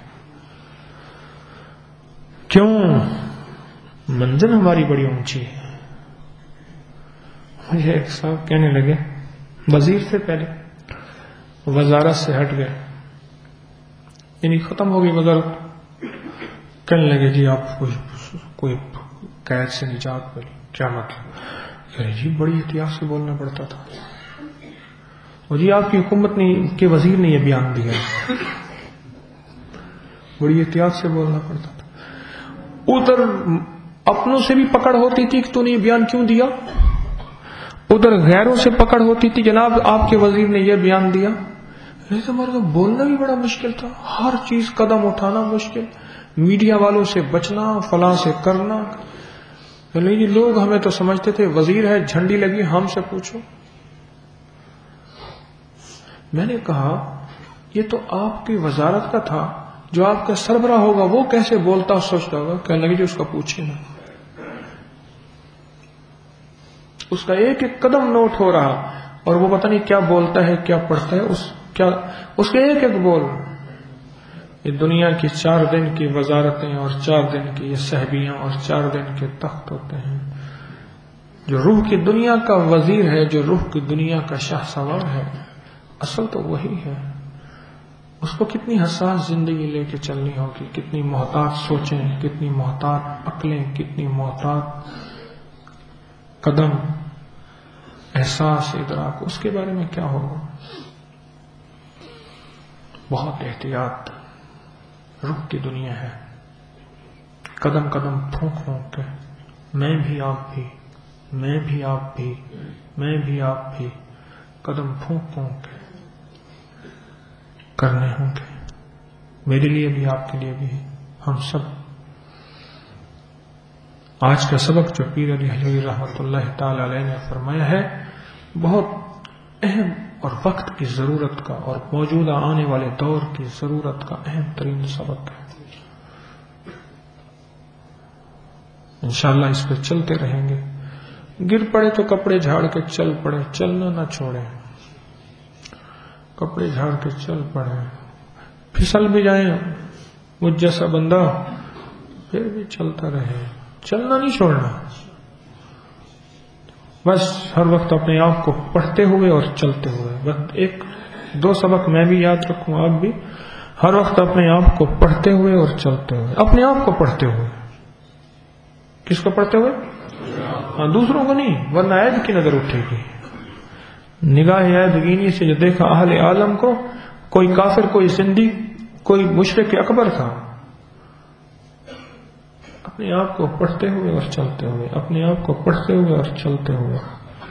کیوں؟ منزل ہماری بڑی اونچی ہے۔ مجھے ایک صاحب کہنے لگے، وزیر سے پہلے وزارت سے ہٹ گئے، یعنی ختم ہو گئی وزارت، کہنے لگے جی آپ کوئی قید سے نجات ملی، کیا مطلب؟ کہ جی بڑی احتیاط سے بولنا پڑتا تھا، اور جی آپ کی حکومت نے کے وزیر نے یہ بیان دیا، بڑی احتیاط سے بولنا پڑتا تھا۔ ادھر اپنوں سے بھی پکڑ ہوتی تھی کہ تو نے یہ بیان کیوں دیا، ادھر غیروں سے پکڑ ہوتی تھی، جناب آپ کے وزیر نے یہ بیان دیا۔ ہمارے کو بولنا بھی بڑا مشکل تھا، ہر چیز قدم اٹھانا مشکل، میڈیا والوں سے بچنا، فلاں سے کرنا۔ یہ لوگ ہمیں تو سمجھتے تھے وزیر ہے، جھنڈی لگی، ہم سے پوچھو۔ میں نے کہا یہ تو آپ کی وزارت کا تھا، جو آپ کا سربراہ ہوگا وہ کیسے بولتا اور سوچتا ہوگا؟ کہنے لگے جو اس کا پوچھے نا، اس کا ایک ایک قدم نوٹ ہو رہا اور وہ پتہ نہیں کیا بولتا ہے کیا پڑھتا ہے، اس کیا اس کے ایک ایک بول. یہ دنیا کی چار دن کی وزارتیں اور چار دن کی یہ صحبیاں اور چار دن کے تخت ہوتے ہیں. جو روح کی دنیا کا وزیر ہے، جو روح کی دنیا کا شاہ سوار ہے، اصل تو وہی ہے. اس کو کتنی حساس زندگی لے کے چلنی ہوگی، کتنی محتاط سوچیں، کتنی محتاط عقلیں، کتنی محتاط قدم، احساس، ادراک، اس کے بارے میں کیا ہوگا. بہت احتیاط. روح کی دنیا ہے. قدم قدم پھونک پھونک کے میں بھی آپ بھی، میں بھی آپ بھی، میں بھی آپ بھی، قدم پھونک پھونک کے کرنے ہوں گے. میرے لیے بھی، آپ کے لیے بھی، ہم سب. آج کا سبق جو پیر علی حجویری رحمۃ اللہ تعالی علیہ نے فرمایا ہے بہت اہم اور وقت کی ضرورت کا اور موجودہ آنے والے دور کی ضرورت کا اہم ترین سبق ہے. انشاءاللہ اس پہ چلتے رہیں گے. گر پڑے تو کپڑے جھاڑ کے چل پڑے، چلنا نہ چھوڑے. کپڑے جھاڑ کے چل پڑے. پھسل بھی جائیں مجھ جیسا بندہ پھر بھی چلتا رہے، چلنا نہیں چھوڑنا. بس ہر وقت اپنے آپ کو پڑھتے ہوئے اور چلتے ہوئے. بس ایک دو سبق میں بھی یاد رکھوں، آپ بھی ہر وقت اپنے آپ کو پڑھتے ہوئے اور چلتے ہوئے. اپنے آپ کو پڑھتے ہوئے. کس کو پڑھتے ہوئے؟ ہاں، دوسروں کو نہیں، ورنہ عیب کی نظر اٹھے گی. نگاہ عیبگینی سے جو دیکھا اہل عالم کو، کوئی کافر، کوئی زندی، کوئی مشرک اکبر تھا. اپنے آپ کو پڑھتے ہوئے اور چلتے ہوئے، اپنے آپ کو پڑھتے ہوئے اور چلتے ہوئے.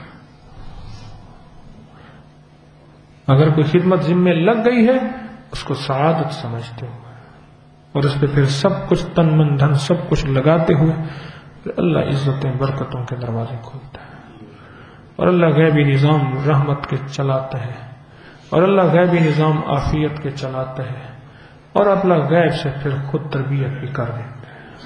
اگر کوئی خدمت ذمے لگ گئی ہے اس کو سعادت سمجھتے ہوئے اور اس پہ پھر سب کچھ تن من دھن سب کچھ لگاتے ہوئے، پھر اللہ عزتیں برکتوں کے دروازے کھولتا ہے. اور اللہ غیبی نظام رحمت کے چلاتا ہے، اور اللہ غیبی نظام عافیت کے چلاتا ہے، اور اللہ غیب سے پھر خود تربیت بھی کر دیتا ہے.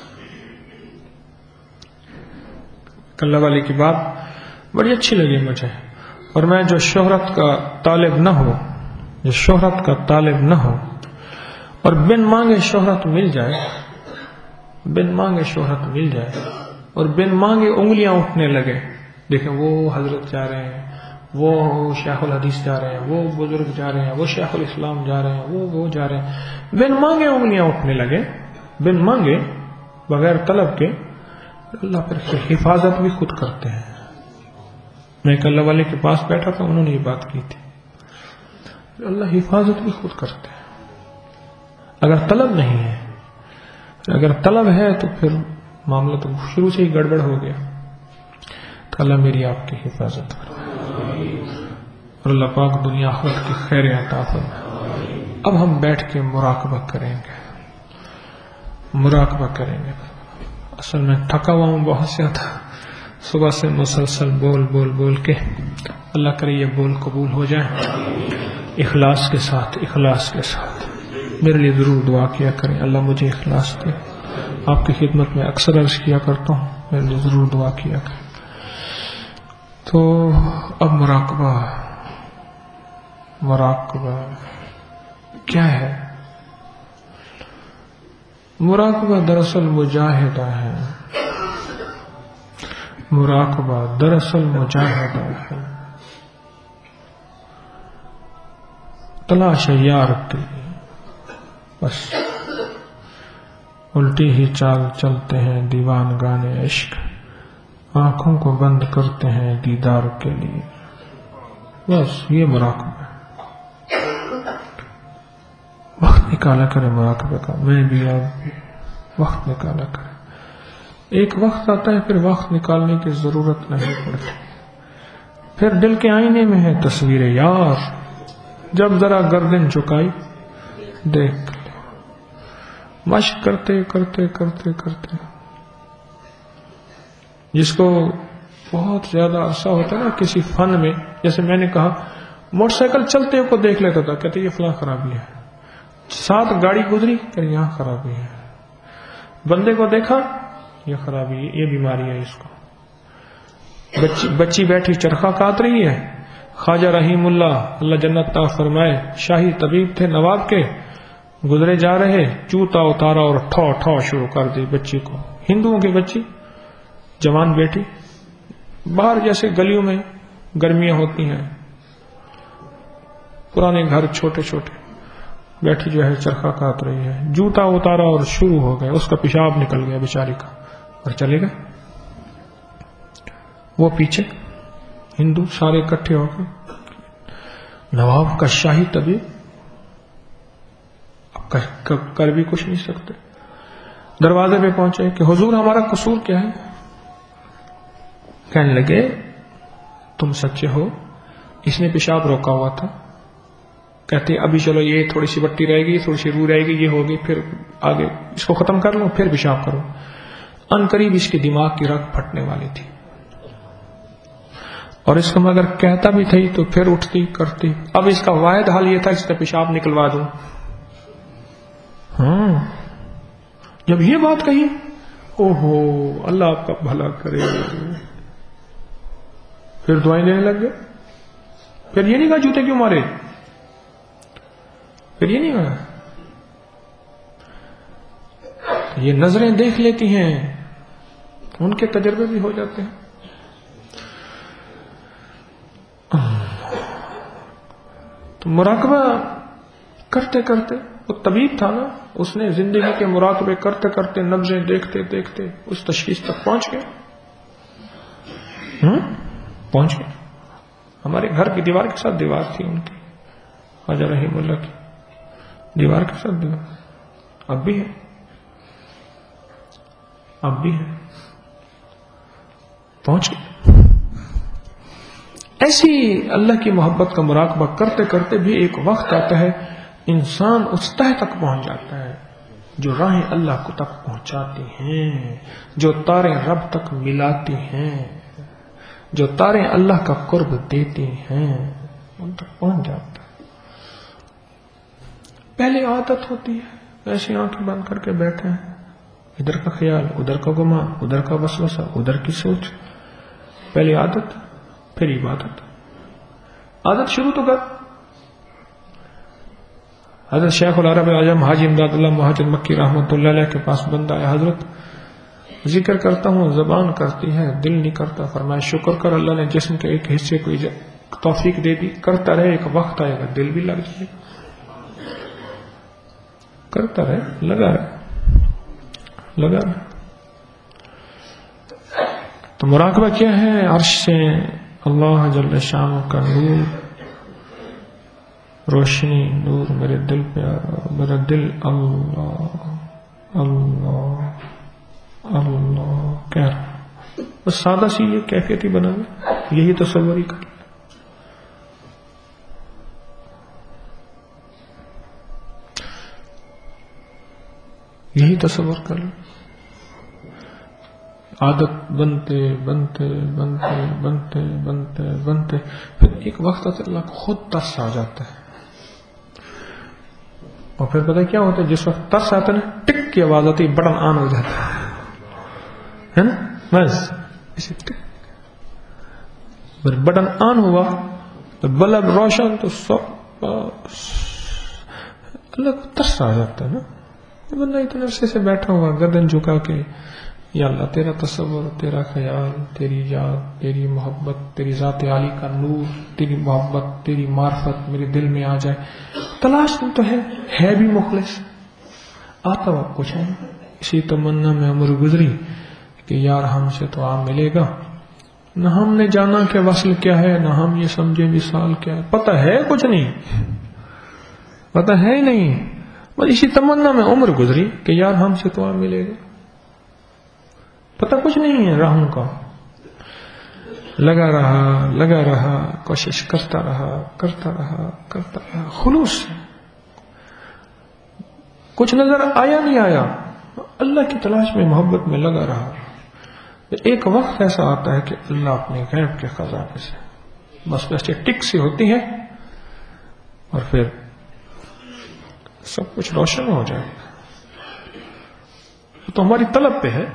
اللہ والے کی بات بڑی اچھی لگی مجھے. اور میں جو شہرت کا طالب نہ ہو، جو شہرت کا طالب نہ ہو اور بن مانگے شہرت مل جائے، بن مانگے شہرت مل جائے اور بن مانگے انگلیاں اٹھنے لگے. دیکھیں وہ حضرت جا رہے ہیں، وہ شیخ الحدیث جا رہے ہیں، وہ بزرگ جا رہے ہیں، وہ شیخ الاسلام جا رہے ہیں، وہ وہ جا رہے ہیں، بن مانگے انگلیاں اٹھنے لگے، بن مانگے، بغیر طلب کے. اللہ پر حفاظت بھی خود کرتے ہیں. میں ایک اللہ والے کے پاس بیٹھا تھا، انہوں نے یہ بات کی تھی. اللہ حفاظت بھی خود کرتے ہیں. اگر طلب نہیں ہے، اگر طلب ہے تو پھر معاملہ تو شروع سے ہی گڑبڑ ہو گیا. تو اللہ میری آپ کی حفاظت کرے اور اللہ پاک دنیا آخرت کی خیر عطا فرمائے. اب ہم بیٹھ کے مراقبہ کریں گے، مراقبہ کریں گے. اصل میں تھکا ہوا ہوں بہت زیادہ، صبح سے مسلسل بول بول بول کے. اللہ کرے یہ بول قبول ہو جائے اخلاص کے ساتھ، اخلاص کے ساتھ. میرے لیے ضرور دعا کیا کریں، اللہ مجھے اخلاص دے. آپ کی خدمت میں اکثر عرض کیا کرتا ہوں، میرے لیے ضرور دعا کیا کریں. تو اب مراقبہ، مراقبہ کیا ہے؟ مراقبہ دراصل مجاہدہ ہے. مراقبہ دراصل مجاہدہ ہے. تلاش یار کی، بس الٹی ہی چال چلتے ہیں دیوان گانے عشق، آنکھوں کو بند کرتے ہیں دیدار کے لیے. بس یہ مراقبہ ہے. وقت نکالا کرے مراقبے کا، میں بھی آپ بھی وقت نکالا کرے. ایک وقت آتا ہے پھر وقت نکالنے کی ضرورت نہیں پڑتی. پھر دل کے آئینے میں ہے تصویر یار، جب ذرا گردن جھکائی دیکھ لے. مشق کرتے کرتے کرتے کرتے جس کو بہت زیادہ عرصہ ہوتا ہے نا کسی فن میں، جیسے میں نے کہا موٹر سائیکل چلتے کو دیکھ لیتا تھا، کہتے یہ فلاں خرابی ہے. ساتھ گاڑی گزری پھر یہاں خرابی ہے، بندے کو دیکھا یہ خرابی ہے، یہ بیماری ہے اس کو، بچی بچی بیٹھی چرخہ کاٹ رہی ہے، خواجہ رحیم اللہ اللہ جنت عطا فرمائے شاہی طبیب تھے نواب کے، گزرے جا رہے جوتا اتارا اور ٹھو ٹھو شروع کر دی بچی کو، ہندوؤں کی بچی جوان بیٹی، باہر جیسے گلیوں میں گرمیاں ہوتی ہیں، پرانے گھر چھوٹے چھوٹے، بیٹھی جو ہے چرخہ کاٹ رہی ہے، جوتا اتارا اور شروع ہو گئے، اس کا پیشاب نکل گیا بیچاری کا اور چلے گئے، وہ پیچھے، ہندو سارے اکٹھے ہو گئے، نواب کا شاہی طبیب کر بھی کچھ نہیں سکتے، دروازے پہ پہنچے کہ حضور ہمارا قصور کیا ہے؟ کہنے لگے تم سچے ہو، اس نے پیشاب روکا ہوا تھا، کہتے ابھی چلو یہ تھوڑی سی بٹی رہے گی، تھوڑی سی روح رہے گی، یہ ہوگی، پھر آگے اس کو ختم کر لو پھر پیشاب کرو، ان قریب اس کے دماغ کی رگ پھٹنے والی تھی، اور اس کو میں اگر کہتا بھی تھی تو پھر اٹھتی کرتی، اب اس کا واحد حال یہ تھا اس کا پیشاب نکلوا دوں۔ ہاں جب یہ بات کہی، اوہو اللہ آپ کا بھلا کرے، پھر دعائیں دینے لگ گئے، پھر یہ نہیں کہا جوتے کیوں مارے، پھر یہ نہیں کہا، یہ نظریں دیکھ لیتی ہیں، ان کے تجربے بھی ہو جاتے ہیں۔ تو مراقبہ کرتے کرتے، وہ طبیب تھا نا، اس نے زندگی کے مراقبے کرتے کرتے نبضیں دیکھتے دیکھتے اس تشخیص تک پہنچ گئے، ہوں پہنچ گئے۔ ہمارے گھر کی دیوار کے ساتھ دیوار تھی ان کی، خواجہ رحیم اللہ کی دیوار کے ساتھ دیوار، اب بھی ہے، اب بھی ہے، پہنچ گئے۔ ایسی اللہ کی محبت کا مراقبہ کرتے کرتے بھی ایک وقت آتا ہے انسان اس تہ تک پہنچ جاتا ہے جو راہیں اللہ کو تک پہنچاتی ہیں، جو تاریں رب تک ملاتی ہیں، جو تاریں اللہ کا قرب دیتی ہیں، ان تک پہنچ جاتا ہے۔ پہلے عادت ہوتی ہے، ایسی آنکھیں بند کر کے بیٹھے ہیں، ادھر کا خیال، ادھر کا گمان، ادھر کا وسوسہ، ادھر کی سوچ، پہلے عادت پھر عبادت، عادت شروع تو کر۔ حضرت شیخ العرب اعظم حاجی امداد اللہ مہاجر مکی رحمۃ اللہ علیہ کے پاس بندہ ہے، حضرت ذکر کرتا ہوں زبان کرتی ہے دل نہیں کرتا، فرمایا شکر کر اللہ نے جسم کے ایک حصے کو توفیق دے دی، کرتا رہے، ایک وقت آئے گا دل بھی لگ جائے گا، کرتا رہے، لگا رہے لگا رہے۔ تو مراقبہ کیا ہے؟ عرش سے اللہ جل شانہ کا نور، روشنی، نور میرے دل پہ آ رہا، میرا دل اللہ اللہ اللہ کہہ رہا، بس سادہ سی یہ کیفیت ہی بنا لے، یہی تصور ہی کر لے۔ یہی تصور کر لے، عادت بنتے بنتے بنتے بنتے بنتے بنتے پھر ایک وقت آتا اللہ کو خود ترس آ جاتا ہے، اور پھر پتہ کیا ہوتا ہے؟ جس وقت ترس آتا ہے نا، ٹک کی آواز آتی ہے، بٹن آن ہو جاتا ہے نا، بس اسے ٹک، بٹن آن ہوا تو بلب روشن، تو سب اللہ کو ترس آ جاتا ہے نا۔ بندہ اتنے عرصے سے بیٹھا ہوا گردن جھکا کے، یا اللہ تیرا تصور، تیرا خیال، تیری یاد، تیری محبت، تیری ذات عالی کا نور، تیری محبت، تیری معرفت میرے دل میں آ جائے۔ تلاش تو ہے ہے بھی مخلص، آتا ہوا کچھ نہیں، اسی تمنا میں عمر گزری کہ یار ہم سے تو آپ ملے گا، نہ ہم نے جانا کہ وصل کیا ہے، نہ ہم یہ سمجھے وصال کیا ہے، پتہ ہے کچھ نہیں، پتہ ہے ہی نہیں، بس اسی تمنا میں عمر گزری کہ یار ہم سے تو آپ ملے گا، پتہ کچھ نہیں ہے راہوں کا، لگا رہا لگا رہا کوشش کرتا رہا کرتا رہا کرتا رہا، خلوص سے کچھ نظر آیا نہیں آیا، اللہ کی تلاش میں محبت میں لگا رہا۔ ایک وقت ایسا آتا ہے کہ اللہ اپنے غیب کے خزانے سے بس ویسے ٹک سی ہوتی ہے، اور پھر سب کچھ روشن ہو جائے گا. تو ہماری طلب پہ ہے،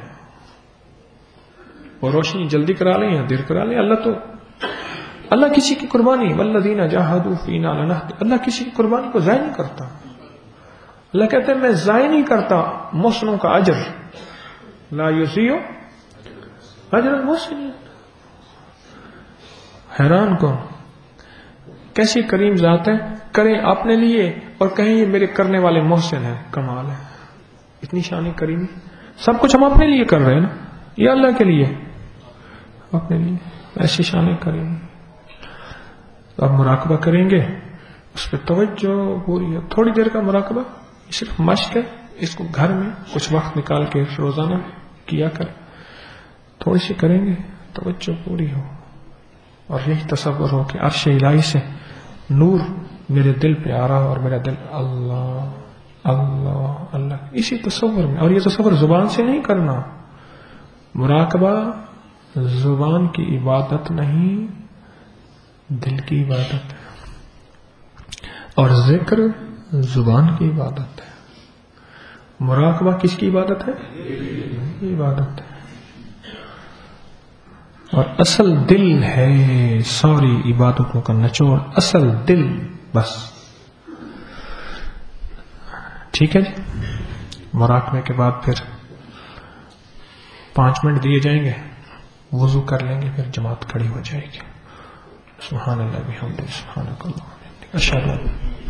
وہ روشنی جلدی کرا لیں یا دیر کرا لیں. اللہ تو اللہ کسی کی قربانی والذین جاہدوا فینا لنہدینہم، اللہ کسی کی قربانی کو ضائع نہیں کرتا. اللہ کہتے ہیں میں ضائع نہیں کرتا محسنوں کا اجر، لا یضیع اجر المحسنین. حیران کون، کیسی کریم ذات ہے، کریں اپنے لیے اور کہیں یہ میرے کرنے والے محسن ہیں. کمال ہے، اتنی شان کریمی. سب کچھ ہم اپنے لیے کر رہے ہیں نا، یہ اللہ کے لیے اپنے لیے، ایسی شان کریمی. اب مراقبہ کریں گے، اس پہ توجہ پوری ہے. تھوڑی دیر کا مراقبہ صرف مشق ہے، اس کو گھر میں کچھ وقت نکال کے روزانہ کیا کر، تھوڑی سی کریں گے توجہ پوری ہو، اور یہی تصور ہو کہ عرش الہی سے نور میرے دل پہ آ رہا اور میرا دل اللہ اللہ اللہ، اسی تصور میں. اور یہ تصور زبان سے نہیں کرنا. مراقبہ زبان کی عبادت نہیں، دل کی عبادت ہے، اور ذکر زبان کی عبادت ہے. مراقبہ کس کی عبادت ہے؟ دل کی عبادت ہے. اور اصل دل ہے ساری عبادتوں کا نچوڑ، اصل دل بس. ٹھیک ہے جی. مراقبے کے بعد پھر پانچ منٹ دیے جائیں گے، وضو کر لیں گے، پھر جماعت کھڑی ہو جائے گی. سبحان اللہ بحمدہ، سبحانک اللہم وبحمدک، اشہد ان